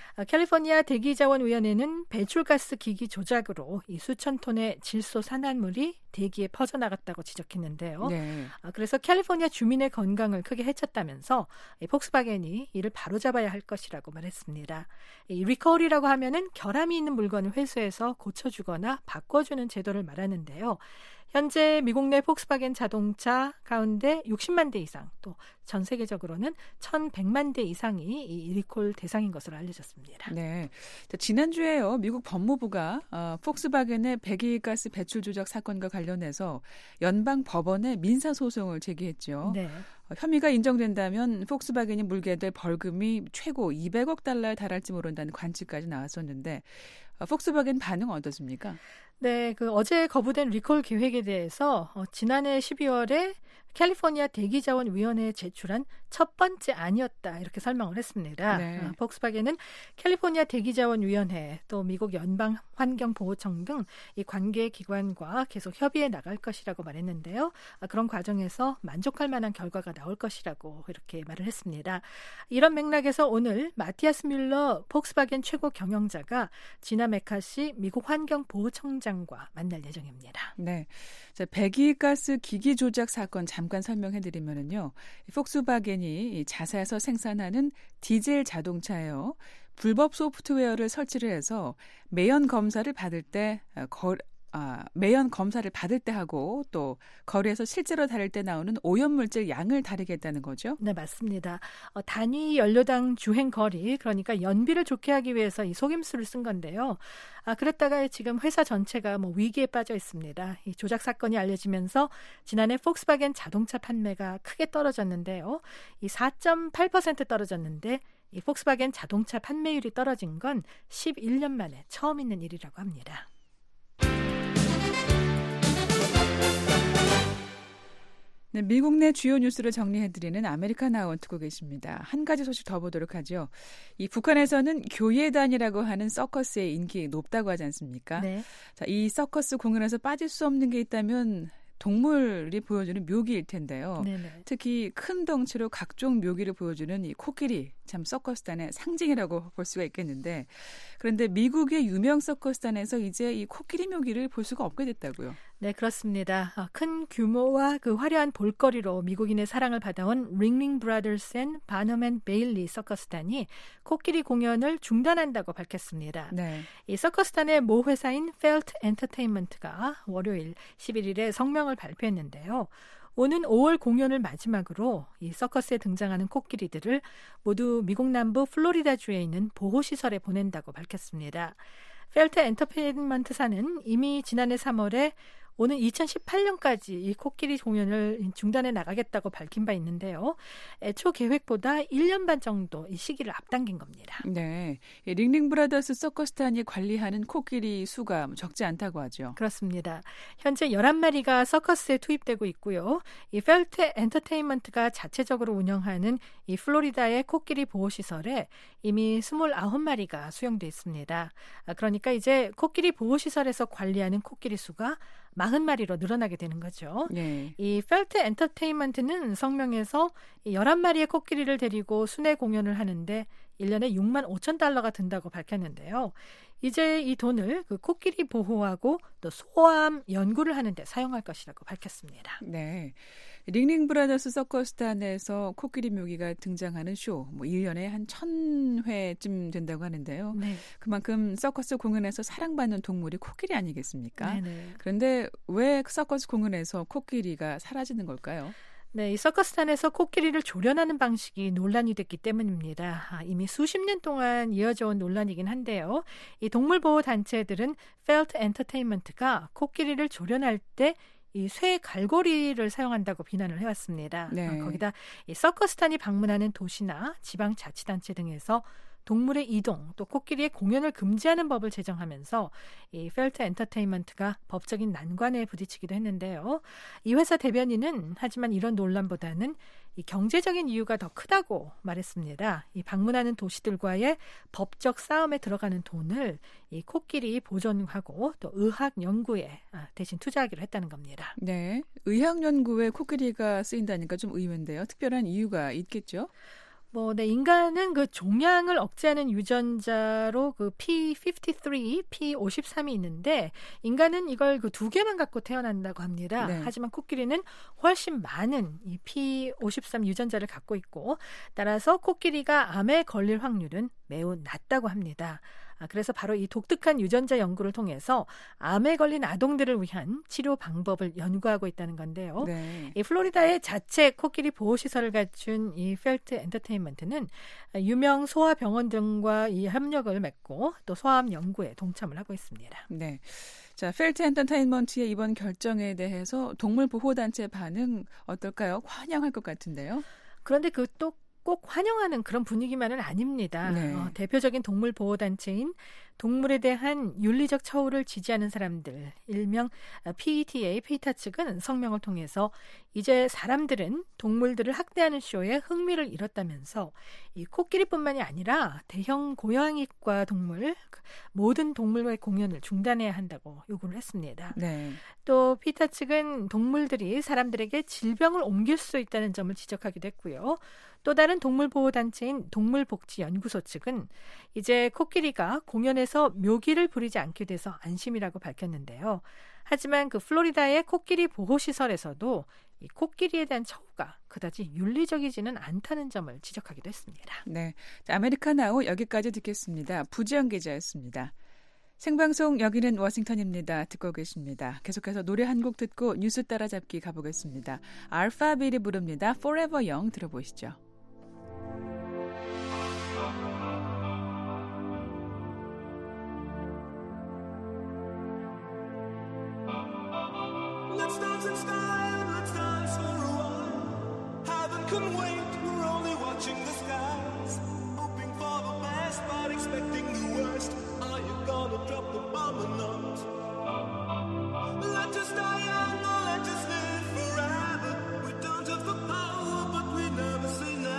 캘리포니아 대기자원위원회는 배출가스 기기 조작으로 이 수천 톤의 질소 산화물이 대기에 퍼져나갔다고 지적했는데요. 네. 그래서 캘리포니아 주민의 건강을 크게 해쳤다면서 이 폭스바겐이 이를 바로잡아야 할 것이라고 말했습니다. 이 리콜이라고 하면은 결함이 있는 물건을 회수해서 고쳐주거나 바꿔주는 제도를 말하는데요. 현재 미국 내 폭스바겐 자동차 가운데 육십만 대 이상, 또 전 세계적으로는 천백만 대 이상이 이 리콜 대상인 것으로 알려졌습니다. 네, 지난주에요. 미국 법무부가 어, 폭스바겐의 배기가스 배출 조작 사건과 관련해서 연방 법원에 민사 소송을 제기했죠. 네. 어, 혐의가 인정된다면 폭스바겐이 물게 될 벌금이 최고 이백억 달러에 달할지 모른다는 관측까지 나왔었는데 어, 폭스바겐 반응 어떻습니까? 네, 그 어제 거부된 리콜 계획에 대해서 어, 지난해 십이월에 캘리포니아 대기자원위원회에 제출한 첫 번째 안이었다 이렇게 설명을 했습니다. 네. 어, 폭스바겐은 캘리포니아 대기자원위원회 또 미국 연방환경보호청 등 이 관계기관과 계속 협의해 나갈 것이라고 말했는데요. 어, 그런 과정에서 만족할 만한 결과가 나올 것이라고 이렇게 말을 했습니다. 이런 맥락에서 오늘 마티아스 뮬러 폭스바겐 최고 경영자가 지나 메카시 미국 환경보호청장과 만날 예정입니다. 네, 자, 배기가스 기기 조작 사건 잠깐 설명해드리면요. 폭스바겐이 자사에서 생산하는 디젤 자동차예요. 불법 소프트웨어를 설치를 해서 매연 검사를 받을 때 거, 아, 매연 검사를 받을 때 하고 또 거리에서 실제로 다닐 때 나오는 오염물질 양을 다르게 했다는 거죠? 네, 맞습니다. 어, 단위 연료당 주행 거리, 그러니까 연비를 좋게 하기 위해서 이 속임수를 쓴 건데요. 아, 그랬다가 지금 회사 전체가 뭐 위기에 빠져 있습니다. 이 조작 사건이 알려지면서 지난해 폭스바겐 자동차 판매가 크게 떨어졌는데요. 이 사 점 팔 퍼센트 떨어졌는데 이 폭스바겐 자동차 판매율이 떨어진 건 십일 년 만에 처음 있는 일이라고 합니다. 네, 미국 내 주요 뉴스를 정리해드리는 아메리카나우 듣고 계십니다. 한 가지 소식 더 보도록 하죠. 이 북한에서는 교예단이라고 하는 서커스의 인기 높다고 하지 않습니까? 네. 자, 이 서커스 공연에서 빠질 수 없는 게 있다면 동물이 보여주는 묘기일 텐데요. 네네. 특히 큰 덩치로 각종 묘기를 보여주는 이 코끼리, 참 서커스단의 상징이라고 볼 수가 있겠는데, 그런데 미국의 유명 서커스단에서 이제 이 코끼리 묘기를 볼 수가 없게 됐다고요. 네, 그렇습니다. 큰 규모와 그 화려한 볼거리로 미국인의 사랑을 받아온 링링 브라더스 앤 바넘 앤 베일리 서커스단이 코끼리 공연을 중단한다고 밝혔습니다. 네. 이 서커스단의 모 회사인 펠트 엔터테인먼트가 월요일 십일 일에 성명을 발표했는데요. 오는 오월 공연을 마지막으로 이 서커스에 등장하는 코끼리들을 모두 미국 남부 플로리다주에 있는 보호시설에 보낸다고 밝혔습니다. 펠트 엔터테인먼트사는 이미 지난해 삼월에 오는 이천십팔 년까지 이 코끼리 공연을 중단해 나가겠다고 밝힌 바 있는데요. 애초 계획보다 일 년 반 정도 이 시기를 앞당긴 겁니다. 네, 링링 브라더스 서커스단이 관리하는 코끼리 수가 적지 않다고 하죠. 그렇습니다. 현재 열한 마리가 서커스에 투입되고 있고요. 이 펠트 엔터테인먼트가 자체적으로 운영하는 이 플로리다의 코끼리 보호시설에 이미 이십구 마리가 수용돼 있습니다. 그러니까 이제 코끼리 보호시설에서 관리하는 코끼리 수가 사십 마리로 늘어나게 되는 거죠. 네. 이 펠트 엔터테인먼트는 성명에서 열한 마리의 코끼리를 데리고 순회 공연을 하는데 일 년에 육만 오천 달러가 든다고 밝혔는데요. 이제 이 돈을 그 코끼리 보호하고 또 소아암 연구를 하는 데 사용할 것이라고 밝혔습니다. 네. 링링 브라더스 서커스단에서 코끼리 묘기가 등장하는 쇼, 뭐 일 년에 한 천 회쯤 된다고 하는데요. 네. 그만큼 서커스 공연에서 사랑받는 동물이 코끼리 아니겠습니까? 네네. 그런데 왜 서커스 공연에서 코끼리가 사라지는 걸까요? 네, 이 서커스단에서 코끼리를 조련하는 방식이 논란이 됐기 때문입니다. 아, 이미 수십 년 동안 이어져 온 논란이긴 한데요. 이 동물보호 단체들은 펠트 엔터테인먼트가 코끼리를 조련할 때 이 쇠 갈고리를 사용한다고 비난을 해왔습니다. 네. 아, 거기다 이 서커스단이 방문하는 도시나 지방자치단체 등에서 동물의 이동, 또 코끼리의 공연을 금지하는 법을 제정하면서 이 펠트 엔터테인먼트가 법적인 난관에 부딪히기도 했는데요. 이 회사 대변인은 하지만 이런 논란보다는 이 경제적인 이유가 더 크다고 말했습니다. 이 방문하는 도시들과의 법적 싸움에 들어가는 돈을 이 코끼리 보존하고 또 의학 연구에 대신 투자하기로 했다는 겁니다. 네, 의학 연구에 코끼리가 쓰인다니까 좀 의외인데요. 특별한 이유가 있겠죠? 뭐, 네, 인간은 그 종양을 억제하는 유전자로 그 피 오십삼, 피 오십삼이 있는데 인간은 이걸 그 두 개만 갖고 태어난다고 합니다. 네. 하지만 코끼리는 훨씬 많은 이 피 오십삼 유전자를 갖고 있고 따라서 코끼리가 암에 걸릴 확률은 매우 낮다고 합니다. 그래서 바로 이 독특한 유전자 연구를 통해서 암에 걸린 아동들을 위한 치료 방법을 연구하고 있다는 건데요. 네. 이 플로리다의 자체 코끼리 보호시설을 갖춘 이 펠트 엔터테인먼트는 유명 소아병원 등과 이 협력을 맺고 또 소아암 연구에 동참을 하고 있습니다. 네. 자, 펠트 엔터테인먼트의 이번 결정에 대해서 동물보호단체 반응 어떨까요? 환영할 것 같은데요. 그런데 그 또 꼭 환영하는 그런 분위기만은 아닙니다. 네. 어, 대표적인 동물 보호단체인 동물에 대한 윤리적 처우를 지지하는 사람들, 일명 피이티에이, 페이타 측은 성명을 통해서 이제 사람들은 동물들을 학대하는 쇼에 흥미를 잃었다면서 이 코끼리뿐만이 아니라 대형 고양이과 동물, 모든 동물과의 공연을 중단해야 한다고 요구를 했습니다. 네. 또 피타 측은 동물들이 사람들에게 질병을 옮길 수 있다는 점을 지적하기도 했고요. 또 다른 동물보호단체인 동물복지연구소 측은 이제 코끼리가 공연에서 묘기를 부리지 않게 돼서 안심이라고 밝혔는데요. 하지만 그 플로리다의 코끼리 보호시설에서도 이 코끼리에 대한 처우가 그다지 윤리적이지는 않다는 점을 지적하기도 했습니다. 네, 자, 아메리카나우 여기까지 듣겠습니다. 부지영 기자였습니다. 생방송 여기는 워싱턴입니다. 듣고 계십니다. 계속해서 노래 한 곡 듣고 뉴스 따라잡기 가보겠습니다. 알파빌이 부릅니다. Forever Young 들어보시죠. Let's dance in style, let's dance for a while. Heaven can wait, we're only watching the skies. Hoping for the best, but expecting the worst. Are you gonna drop the bomb or not? Let us die young or let us live forever. We don't have the power, but we never say never.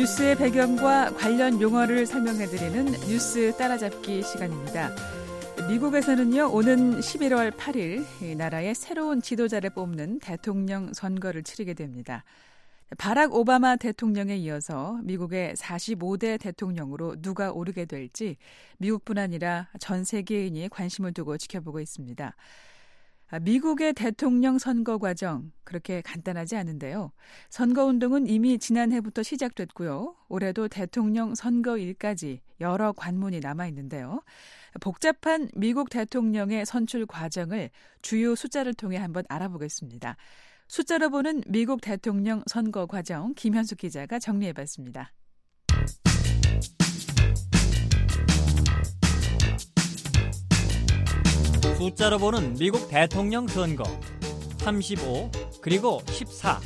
뉴스의 배경과 관련 용어를 설명해드리는 뉴스 따라잡기 시간입니다. 미국에서는요, 오는 십일월 팔일 이 나라의 새로운 지도자를 뽑는 대통령 선거를 치르게 됩니다. 바락 오바마 대통령에 이어서 미국의 사십오 대 대통령으로 누가 오르게 될지 미국뿐 아니라 전 세계인이 관심을 두고 지켜보고 있습니다. 미국의 대통령 선거 과정 그렇게 간단하지 않은데요. 선거운동은 이미 지난해부터 시작됐고요. 올해도 대통령 선거일까지 여러 관문이 남아있는데요. 복잡한 미국 대통령의 선출 과정을 주요 숫자를 통해 한번 알아보겠습니다. 숫자로 보는 미국 대통령 선거 과정 김현숙 기자가 정리해봤습니다. 숫자로 보는 미국 대통령 선거 삼십오 그리고 십사.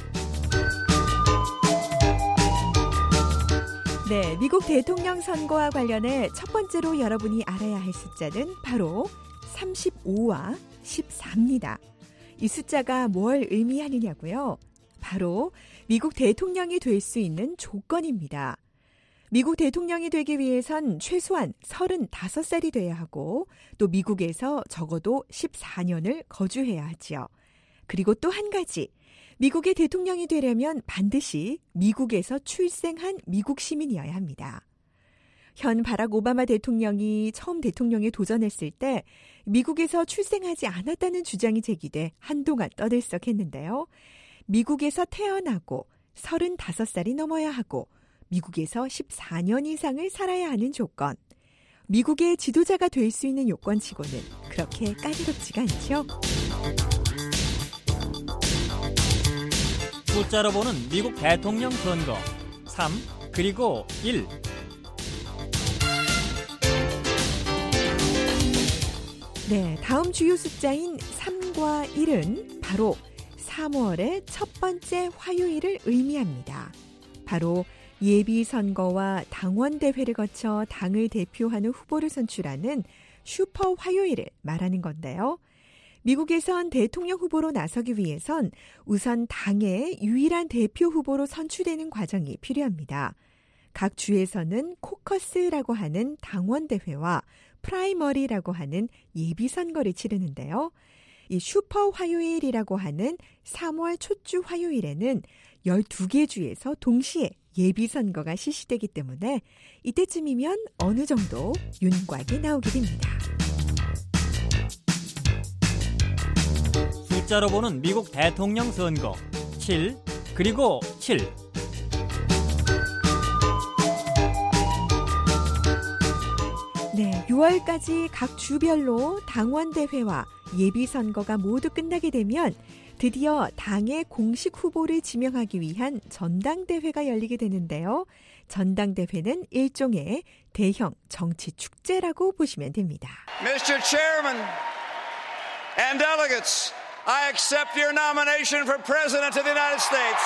네, 미국 대통령 선거와 관련해 첫 번째로 여러분이 알아야 할 숫자는 바로 삼십오와 십사입니다. 이 숫자가 뭘 의미하느냐고요? 바로 미국 대통령이 될 수 있는 조건입니다. 미국 대통령이 되기 위해선 최소한 서른다섯 살이 돼야 하고 또 미국에서 적어도 십사 년을 거주해야 하지요. 그리고 또 한 가지, 미국의 대통령이 되려면 반드시 미국에서 출생한 미국 시민이어야 합니다. 현 바락 오바마 대통령이 처음 대통령에 도전했을 때 미국에서 출생하지 않았다는 주장이 제기돼 한동안 떠들썩했는데요. 미국에서 태어나고 서른다섯 살이 넘어야 하고 미국에서 십사 년 이상을 살아야 하는 조건. 미국의 지도자가 될 수 있는 요건치고는 그렇게 까다롭지가 않죠. 숫자로 보는 미국 대통령 선거 삼 그리고 일. 네, 다음 주요 숫자인 삼과 일은 바로 삼월의 첫 번째 화요일을 의미합니다. 바로 예비선거와 당원대회를 거쳐 당을 대표하는 후보를 선출하는 슈퍼 화요일을 말하는 건데요. 미국에선 대통령 후보로 나서기 위해선 우선 당의 유일한 대표 후보로 선출되는 과정이 필요합니다. 각 주에서는 코커스라고 하는 당원대회와 프라이머리라고 하는 예비선거를 치르는데요. 이 슈퍼 화요일이라고 하는 삼월 초주 화요일에는 열두 개 주에서 동시에 예비선거가 실시되기 때문에 이때쯤이면 어느 정도 윤곽이 나오게 됩니다. 숫자로 보는 미국 대통령 선거 칠 그리고 칠. 네, 유월까지 각 주별로 당원대회와 예비선거가 모두 끝나게 되면 드디어 당의 공식 후보를 지명하기 위한 전당대회가 열리게 되는데요. 전당대회는 일종의 대형 정치 축제라고 보시면 됩니다. 미스터 Chairman and delegates, I accept your nomination for President of the United States.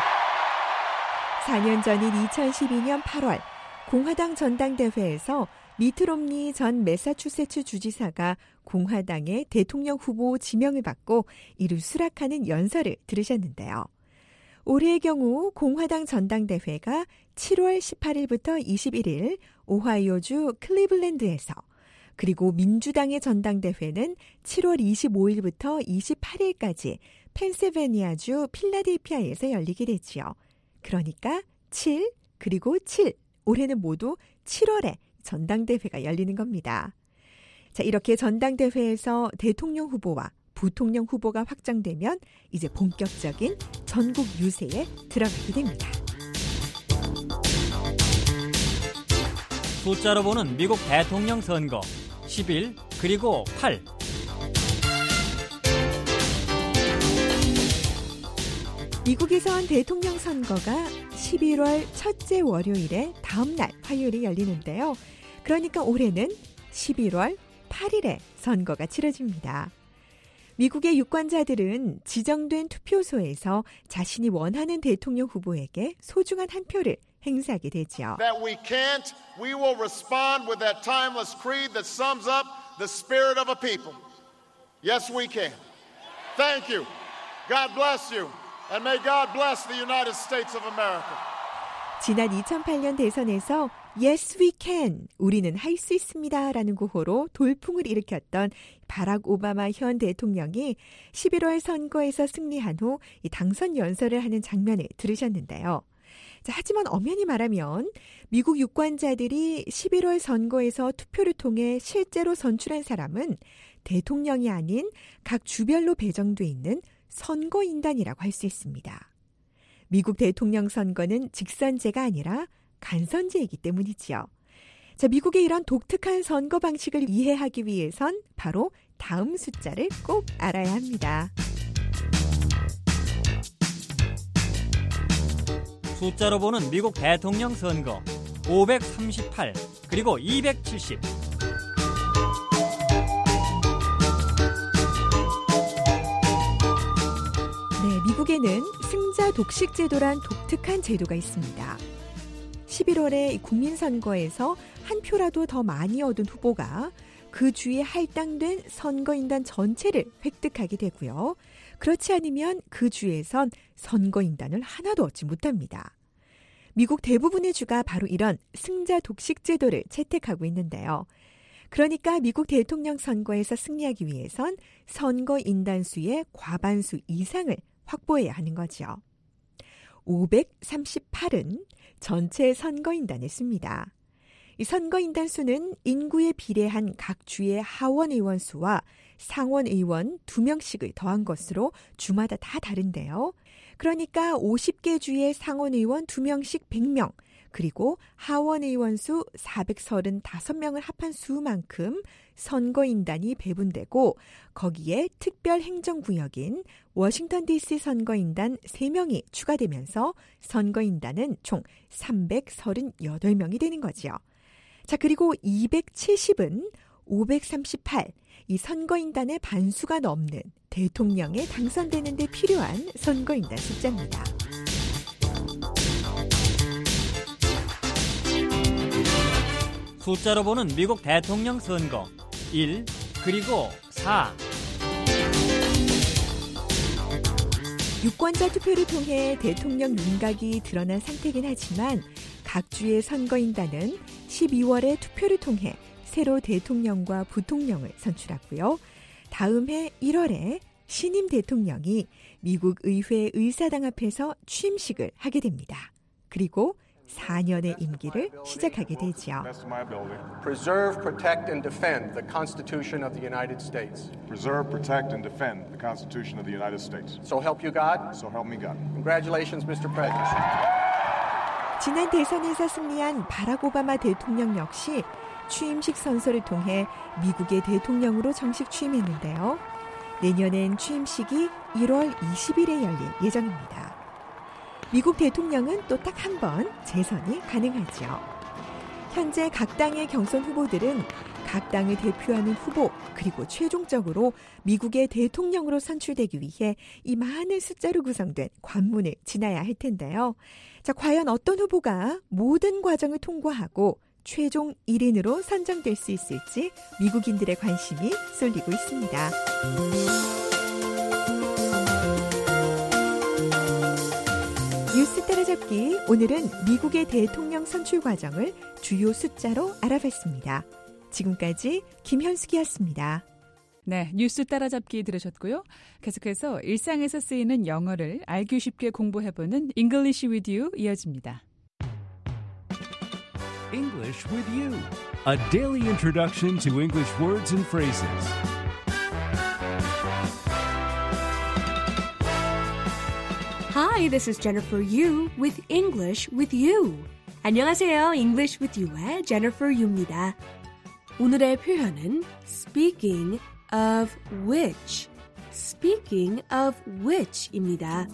사 년 전인 이천십이 년 팔월 공화당 전당대회에서 미트 롬니 전 매사추세츠 주지사가 공화당의 대통령 후보 지명을 받고 이를 수락하는 연설을 들으셨는데요. 올해의 경우 공화당 전당대회가 칠월 십팔일부터 이십일일 오하이오주 클리블랜드에서, 그리고 민주당의 전당대회는 칠월 이십오일부터 이십팔일까지 펜실베니아주 필라델피아에서 열리게 되지요. 그러니까 칠 그리고 칠, 올해는 모두 칠월에 전당대회가 열리는 겁니다. 자, 이렇게 전당대회에서 대통령 후보와 부통령 후보가 확정되면 이제 본격적인 전국 유세에 들어가게 됩니다. 숫자로 보는 미국 대통령 선거 십일 그리고 팔. 미국에선 대통령 선거가 십일월 첫째 월요일에 다음 날 화요일에 열리는데요. 그러니까 올해는 십일월 팔일에 선거가 치러집니다. 미국의 유권자들은 지정된 투표소에서 자신이 원하는 대통령 후보에게 소중한 한 표를 행사하게 되죠. That we can't, we will respond with that timeless creed that sums up the spirit of a people. Yes, we can. Thank you. God bless you. And may God bless the United States of America. 지난 이천팔 년 대선에서 Yes, we can. 우리는 할 수 있습니다. 라는 구호로 돌풍을 일으켰던 바락 오바마 현 대통령이 십일월 선거에서 승리한 후 이 당선 연설을 하는 장면을 들으셨는데요. 자, 하지만 엄연히 말하면 미국 유권자들이 십일월 선거에서 투표를 통해 실제로 선출한 사람은 대통령이 아닌 각 주별로 배정돼 있는 선거인단이라고 할 수 있습니다. 미국 대통령 선거는 직선제가 아니라 간선제이기 때문이지요. 자, 미국의 이런 독특한 선거 방식을 이해하기 위해선 바로 다음 숫자를 꼭 알아야 합니다. 숫자로 보는 미국 대통령 선거 오백삼십팔 그리고 이백칠십. 네, 미국에는 승자 독식 제도란 독특한 제도가 있습니다. 십일월에 국민선거에서 한 표라도 더 많이 얻은 후보가 그 주에 할당된 선거인단 전체를 획득하게 되고요. 그렇지 않으면 그 주에선 선거인단을 하나도 얻지 못합니다. 미국 대부분의 주가 바로 이런 승자 독식 제도를 채택하고 있는데요. 그러니까 미국 대통령 선거에서 승리하기 위해선 선거인단 수의 과반수 이상을 확보해야 하는 거죠. 오백삼십팔은 전체 선거인단의 수입니다. 이 선거인단 수는 인구에 비례한 각 주의 하원의원 수와 상원의원 두 명씩을 더한 것으로 주마다 다 다른데요. 그러니까 오십 개 주의 상원의원 두 명씩 백 명, 그리고 하원의원 수 사백삼십오 명을 합한 수만큼 선거인단이 배분되고 거기에 특별행정구역인 워싱턴 디씨 선거인단 세 명이 추가되면서 선거인단은 총 삼백삼십팔 명이 되는 거죠. 자, 그리고 이백칠십은 오백삼십팔, 이 선거인단의 반수가 넘는 대통령에 당선되는 데 필요한 선거인단 숫자입니다. 숫자로 보는 미국 대통령 선거 일 그리고 사. 유권자 투표를 통해 대통령 윤곽이 드러난 상태긴 하지만 각 주의 선거인단은 십이월에 투표를 통해 새로 대통령과 부통령을 선출하고요. 다음 해 일월에 신임 대통령이 미국 의회 의사당 앞에서 취임식을 하게 됩니다. 그리고 사 년의 임기를 시작하게 되죠. Preserve, protect, and defend the Constitution of the United States. Preserve, protect, and defend the Constitution of the United States. So help you God. So help me God. Congratulations, Mister President. 지난 대선에서 승리한 바락 오바마 대통령 역시 취임식 선서를 통해 미국의 대통령으로 정식 취임했는데요. 내년엔 취임식이 일월 이십일에 열릴 예정입니다. 미국 대통령은 또 딱 한 번 재선이 가능하죠. 현재 각 당의 경선 후보들은 각 당을 대표하는 후보 그리고 최종적으로 미국의 대통령으로 선출되기 위해 이 많은 숫자로 구성된 관문을 지나야 할 텐데요. 자, 과연 어떤 후보가 모든 과정을 통과하고 최종 일 인으로 선정될 수 있을지 미국인들의 관심이 쏠리고 있습니다. 뉴스 따라잡기, 오늘은 미국의 대통령 선출 과정을 주요 숫자로 알아봤습니다. 지금까지 김현숙이었습니다. 네, 뉴스 따라잡기 들으셨고요. 계속해서 일상에서 쓰이는 영어를 알기 쉽게 공부해보는 English with You 이어집니다. English with You, a daily introduction to English words and phrases. Hi, this is Jennifer Yu with English with You. 안녕하세요. English with You의 Jennifer Yu입니다. 오늘의 표현은 speaking of which, speaking of which입니다.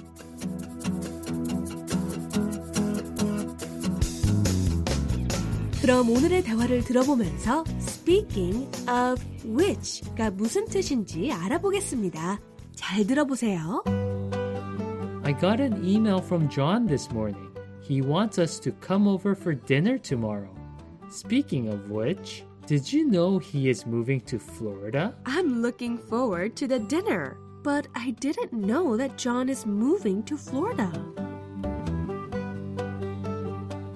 그럼 오늘의 대화를 들어보면서 speaking of which가 무슨 뜻인지 알아보겠습니다. 잘 들어보세요. I got an email from John this morning. He wants us to come over for dinner tomorrow. Speaking of which, did you know he is moving to Florida? I'm looking forward to the dinner, but I didn't know that John is moving to Florida.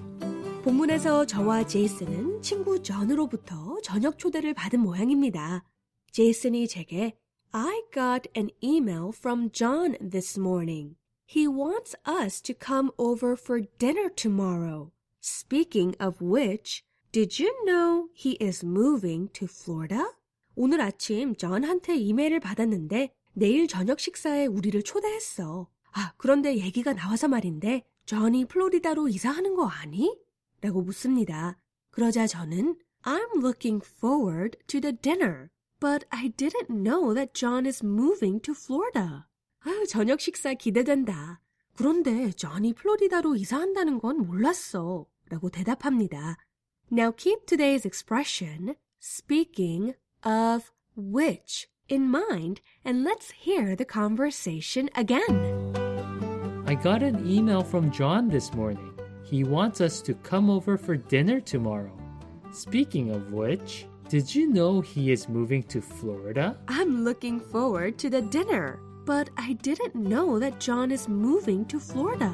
본문에서 저와 제이슨은 친구 존으로부터 저녁 초대를 받은 모양입니다. 제이슨이 제게 I got an email from John this morning. He wants us to come over for dinner tomorrow. Speaking of which, did you know he is moving to Florida? 오늘 아침 존한테 이메일을 받았는데 내일 저녁 식사에 우리를 초대했어. 아, 그런데 얘기가 나와서 말인데 존이 플로리다로 이사하는 거 아니? 라고 묻습니다. 그러자 저는 I'm looking forward to the dinner. But I didn't know that John is moving to Florida. 아유, 저녁 식사 기대된다. 그런데 존이 플로리다로 이사한다는 건 몰랐어. 라고 대답합니다. Now keep today's expression, speaking of which, in mind, and let's hear the conversation again. I got an email from John this morning. He wants us to come over for dinner tomorrow. Speaking of which, did you know he is moving to Florida? I'm looking forward to the dinner, but I didn't know that John is moving to Florida.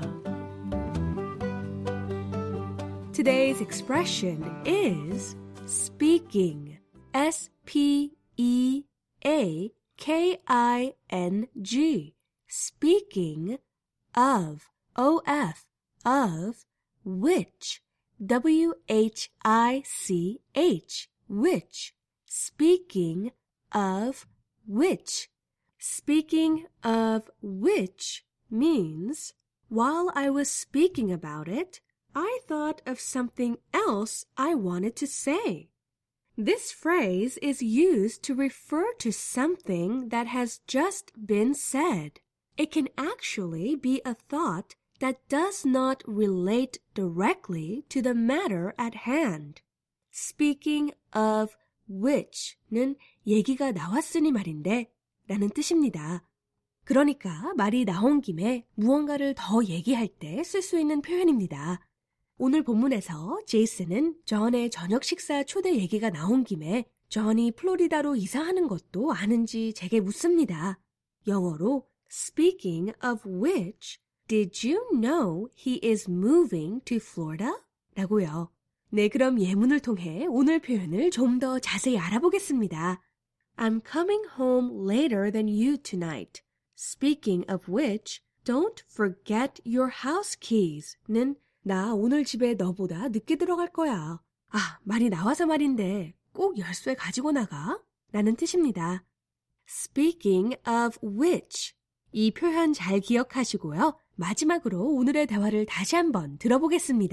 Today's expression is speaking. S P E A K I N G. Speaking of. O F. Of. Which. W H I C H. Which. Speaking of which. Speaking of which means, while I was speaking about it, I thought of something else I wanted to say. This phrase is used to refer to something that has just been said. It can actually be a thought that does not relate directly to the matter at hand. Speaking of which는 얘기가 나왔으니 말인데 라는 뜻입니다. 그러니까 말이 나온 김에 무언가를 더 얘기할 때 쓸 수 있는 표현입니다. 오늘 본문에서 제이슨은 존의 저녁 식사 초대 얘기가 나온 김에 존이 플로리다로 이사하는 것도 아는지 제게 묻습니다. 영어로 Speaking of which, did you know he is moving to Florida? 라고요. 네, 그럼 예문을 통해 오늘 표현을 좀 더 자세히 알아보겠습니다. I'm coming home later than you tonight. Speaking of which, don't forget your house keys는 나 오늘 집에 너보다 늦게 들어갈 거야. 아, 말이 나와서 말인데 꼭 열쇠 가지고 나가? 라는 뜻입니다. Speaking of which, 이 표현 잘 기억하시고요. 마지막으로 오늘의 대화를 다시 한번 들어보겠습니다.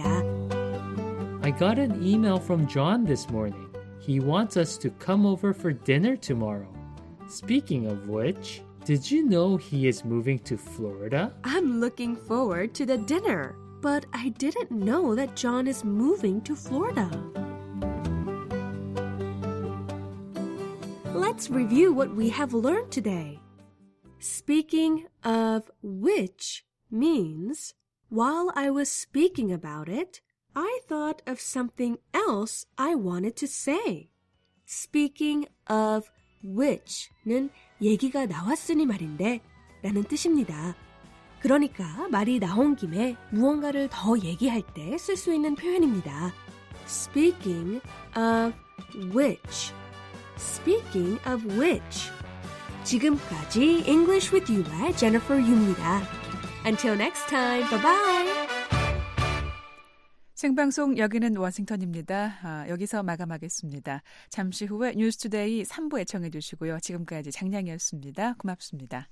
I got an email from John this morning. He wants us to come over for dinner tomorrow. Speaking of which, did you know he is moving to Florida? I'm looking forward to the dinner, but I didn't know that John is moving to Florida. Let's review what we have learned today. Speaking of which means, while I was speaking about it, I thought of something else I wanted to say. Speaking of which는 얘기가 나왔으니 말인데 라는 뜻입니다. 그러니까 말이 나온 김에 무언가를 더 얘기할 때 쓸 수 있는 표현입니다. Speaking of which. Speaking of which. 지금까지 English with You의 Jennifer Yu입니다. Until next time, bye-bye! 생방송 여기는 워싱턴입니다. 아, 여기서 마감하겠습니다. 잠시 후에 뉴스투데이 삼 부 애청해 주시고요. 지금까지 장량이었습니다. 고맙습니다.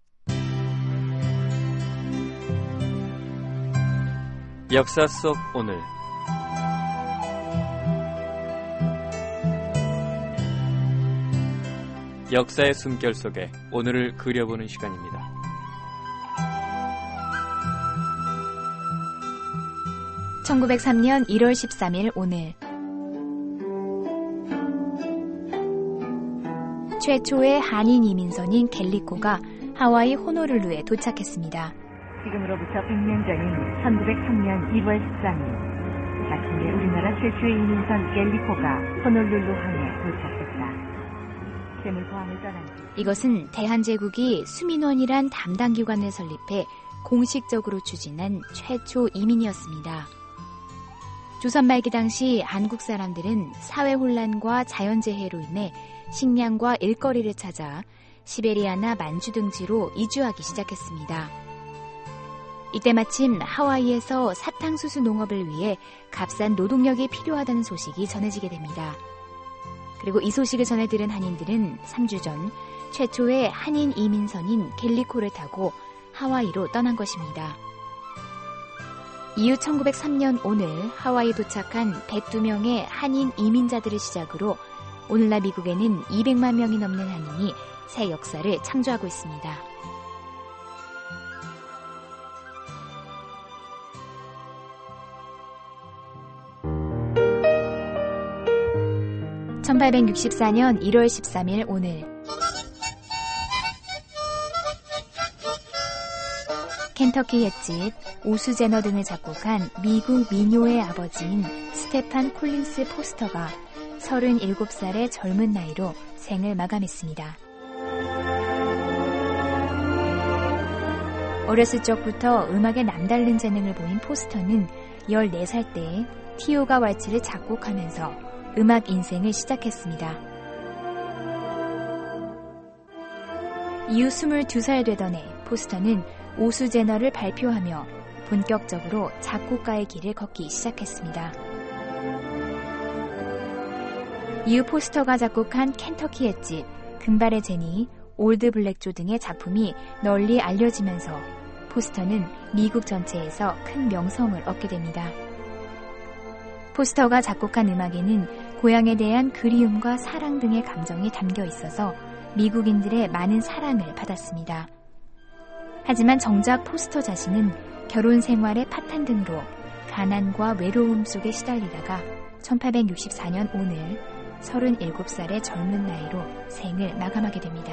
역사 속 오늘 역사의 숨결 속에 오늘을 그려보는 시간입니다. 천구백삼 년 일월 십삼일 오늘 최초의 한인 이민선인 갤리코가 하와이 호놀룰루에 도착했습니다. 지금으로부터 백 년 전인 천구백삼 년 일월 십삼일 마침내 우리나라 최초의 이민선 갤리코가 호놀룰루 항에 도착했다. 샘을 포항을 떠난 뒤 이것은 대한제국이 수민원이란 담당 기관을 설립해 공식적으로 추진한 최초 이민이었습니다. 조선 말기 당시 한국 사람들은 사회 혼란과 자연재해로 인해 식량과 일거리를 찾아 시베리아나 만주 등지로 이주하기 시작했습니다. 이때 마침 하와이에서 사탕수수 농업을 위해 값싼 노동력이 필요하다는 소식이 전해지게 됩니다. 그리고 이 소식을 전해 들은 한인들은 삼 주 전 최초의 한인 이민선인 갤리코를 타고 하와이로 떠난 것입니다. 이후 천구백삼 년 오늘 하와이에 도착한 백이 명의 한인 이민자들을 시작으로 오늘날 미국에는 이백만 명이 넘는 한인이 새 역사를 창조하고 있습니다. 천팔백육십사 년 일월 십삼일 오늘 켄터키 햇짓, 오수 제너 등을 작곡한 미국 민요의 아버지인 스테판 콜린스 포스터가 서른일곱 살의 젊은 나이로 생을 마감했습니다. 어렸을 적부터 음악에 남다른 재능을 보인 포스터는 열네 살 때 티오가 왈츠를 작곡하면서 음악 인생을 시작했습니다. 이후 스물두 살 되던 해 포스터는 오수 제너를 발표하며 본격적으로 작곡가의 길을 걷기 시작했습니다. 이후 포스터가 작곡한 켄터키 햇짓, 금발의 제니, 올드 블랙조 등의 작품이 널리 알려지면서 포스터는 미국 전체에서 큰 명성을 얻게 됩니다. 포스터가 작곡한 음악에는 고향에 대한 그리움과 사랑 등의 감정이 담겨 있어서 미국인들의 많은 사랑을 받았습니다. 하지만 정작 포스터 자신은 결혼 생활의 파탄 등으로 가난과 외로움 속에 시달리다가 천팔백육십사 년 오늘 서른일곱 살의 젊은 나이로 생을 마감하게 됩니다.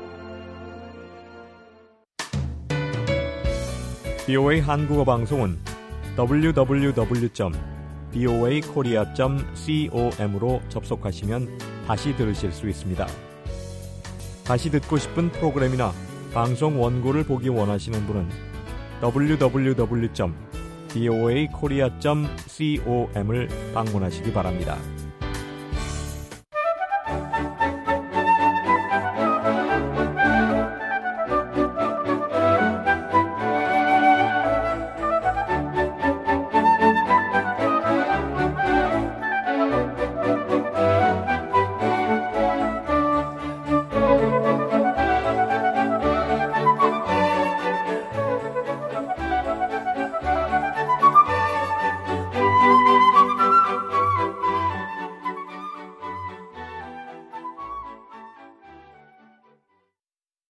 비오에이 한국어 방송은 더블유 더블유 더블유 점 비오에이 코리아 점 com으로 접속하시면 다시 들으실 수 있습니다. 다시 듣고 싶은 프로그램이나 방송 원고를 보기 원하시는 분은 더블유 더블유 더블유 점 비오에이 코리아 점 com을 방문하시기 바랍니다.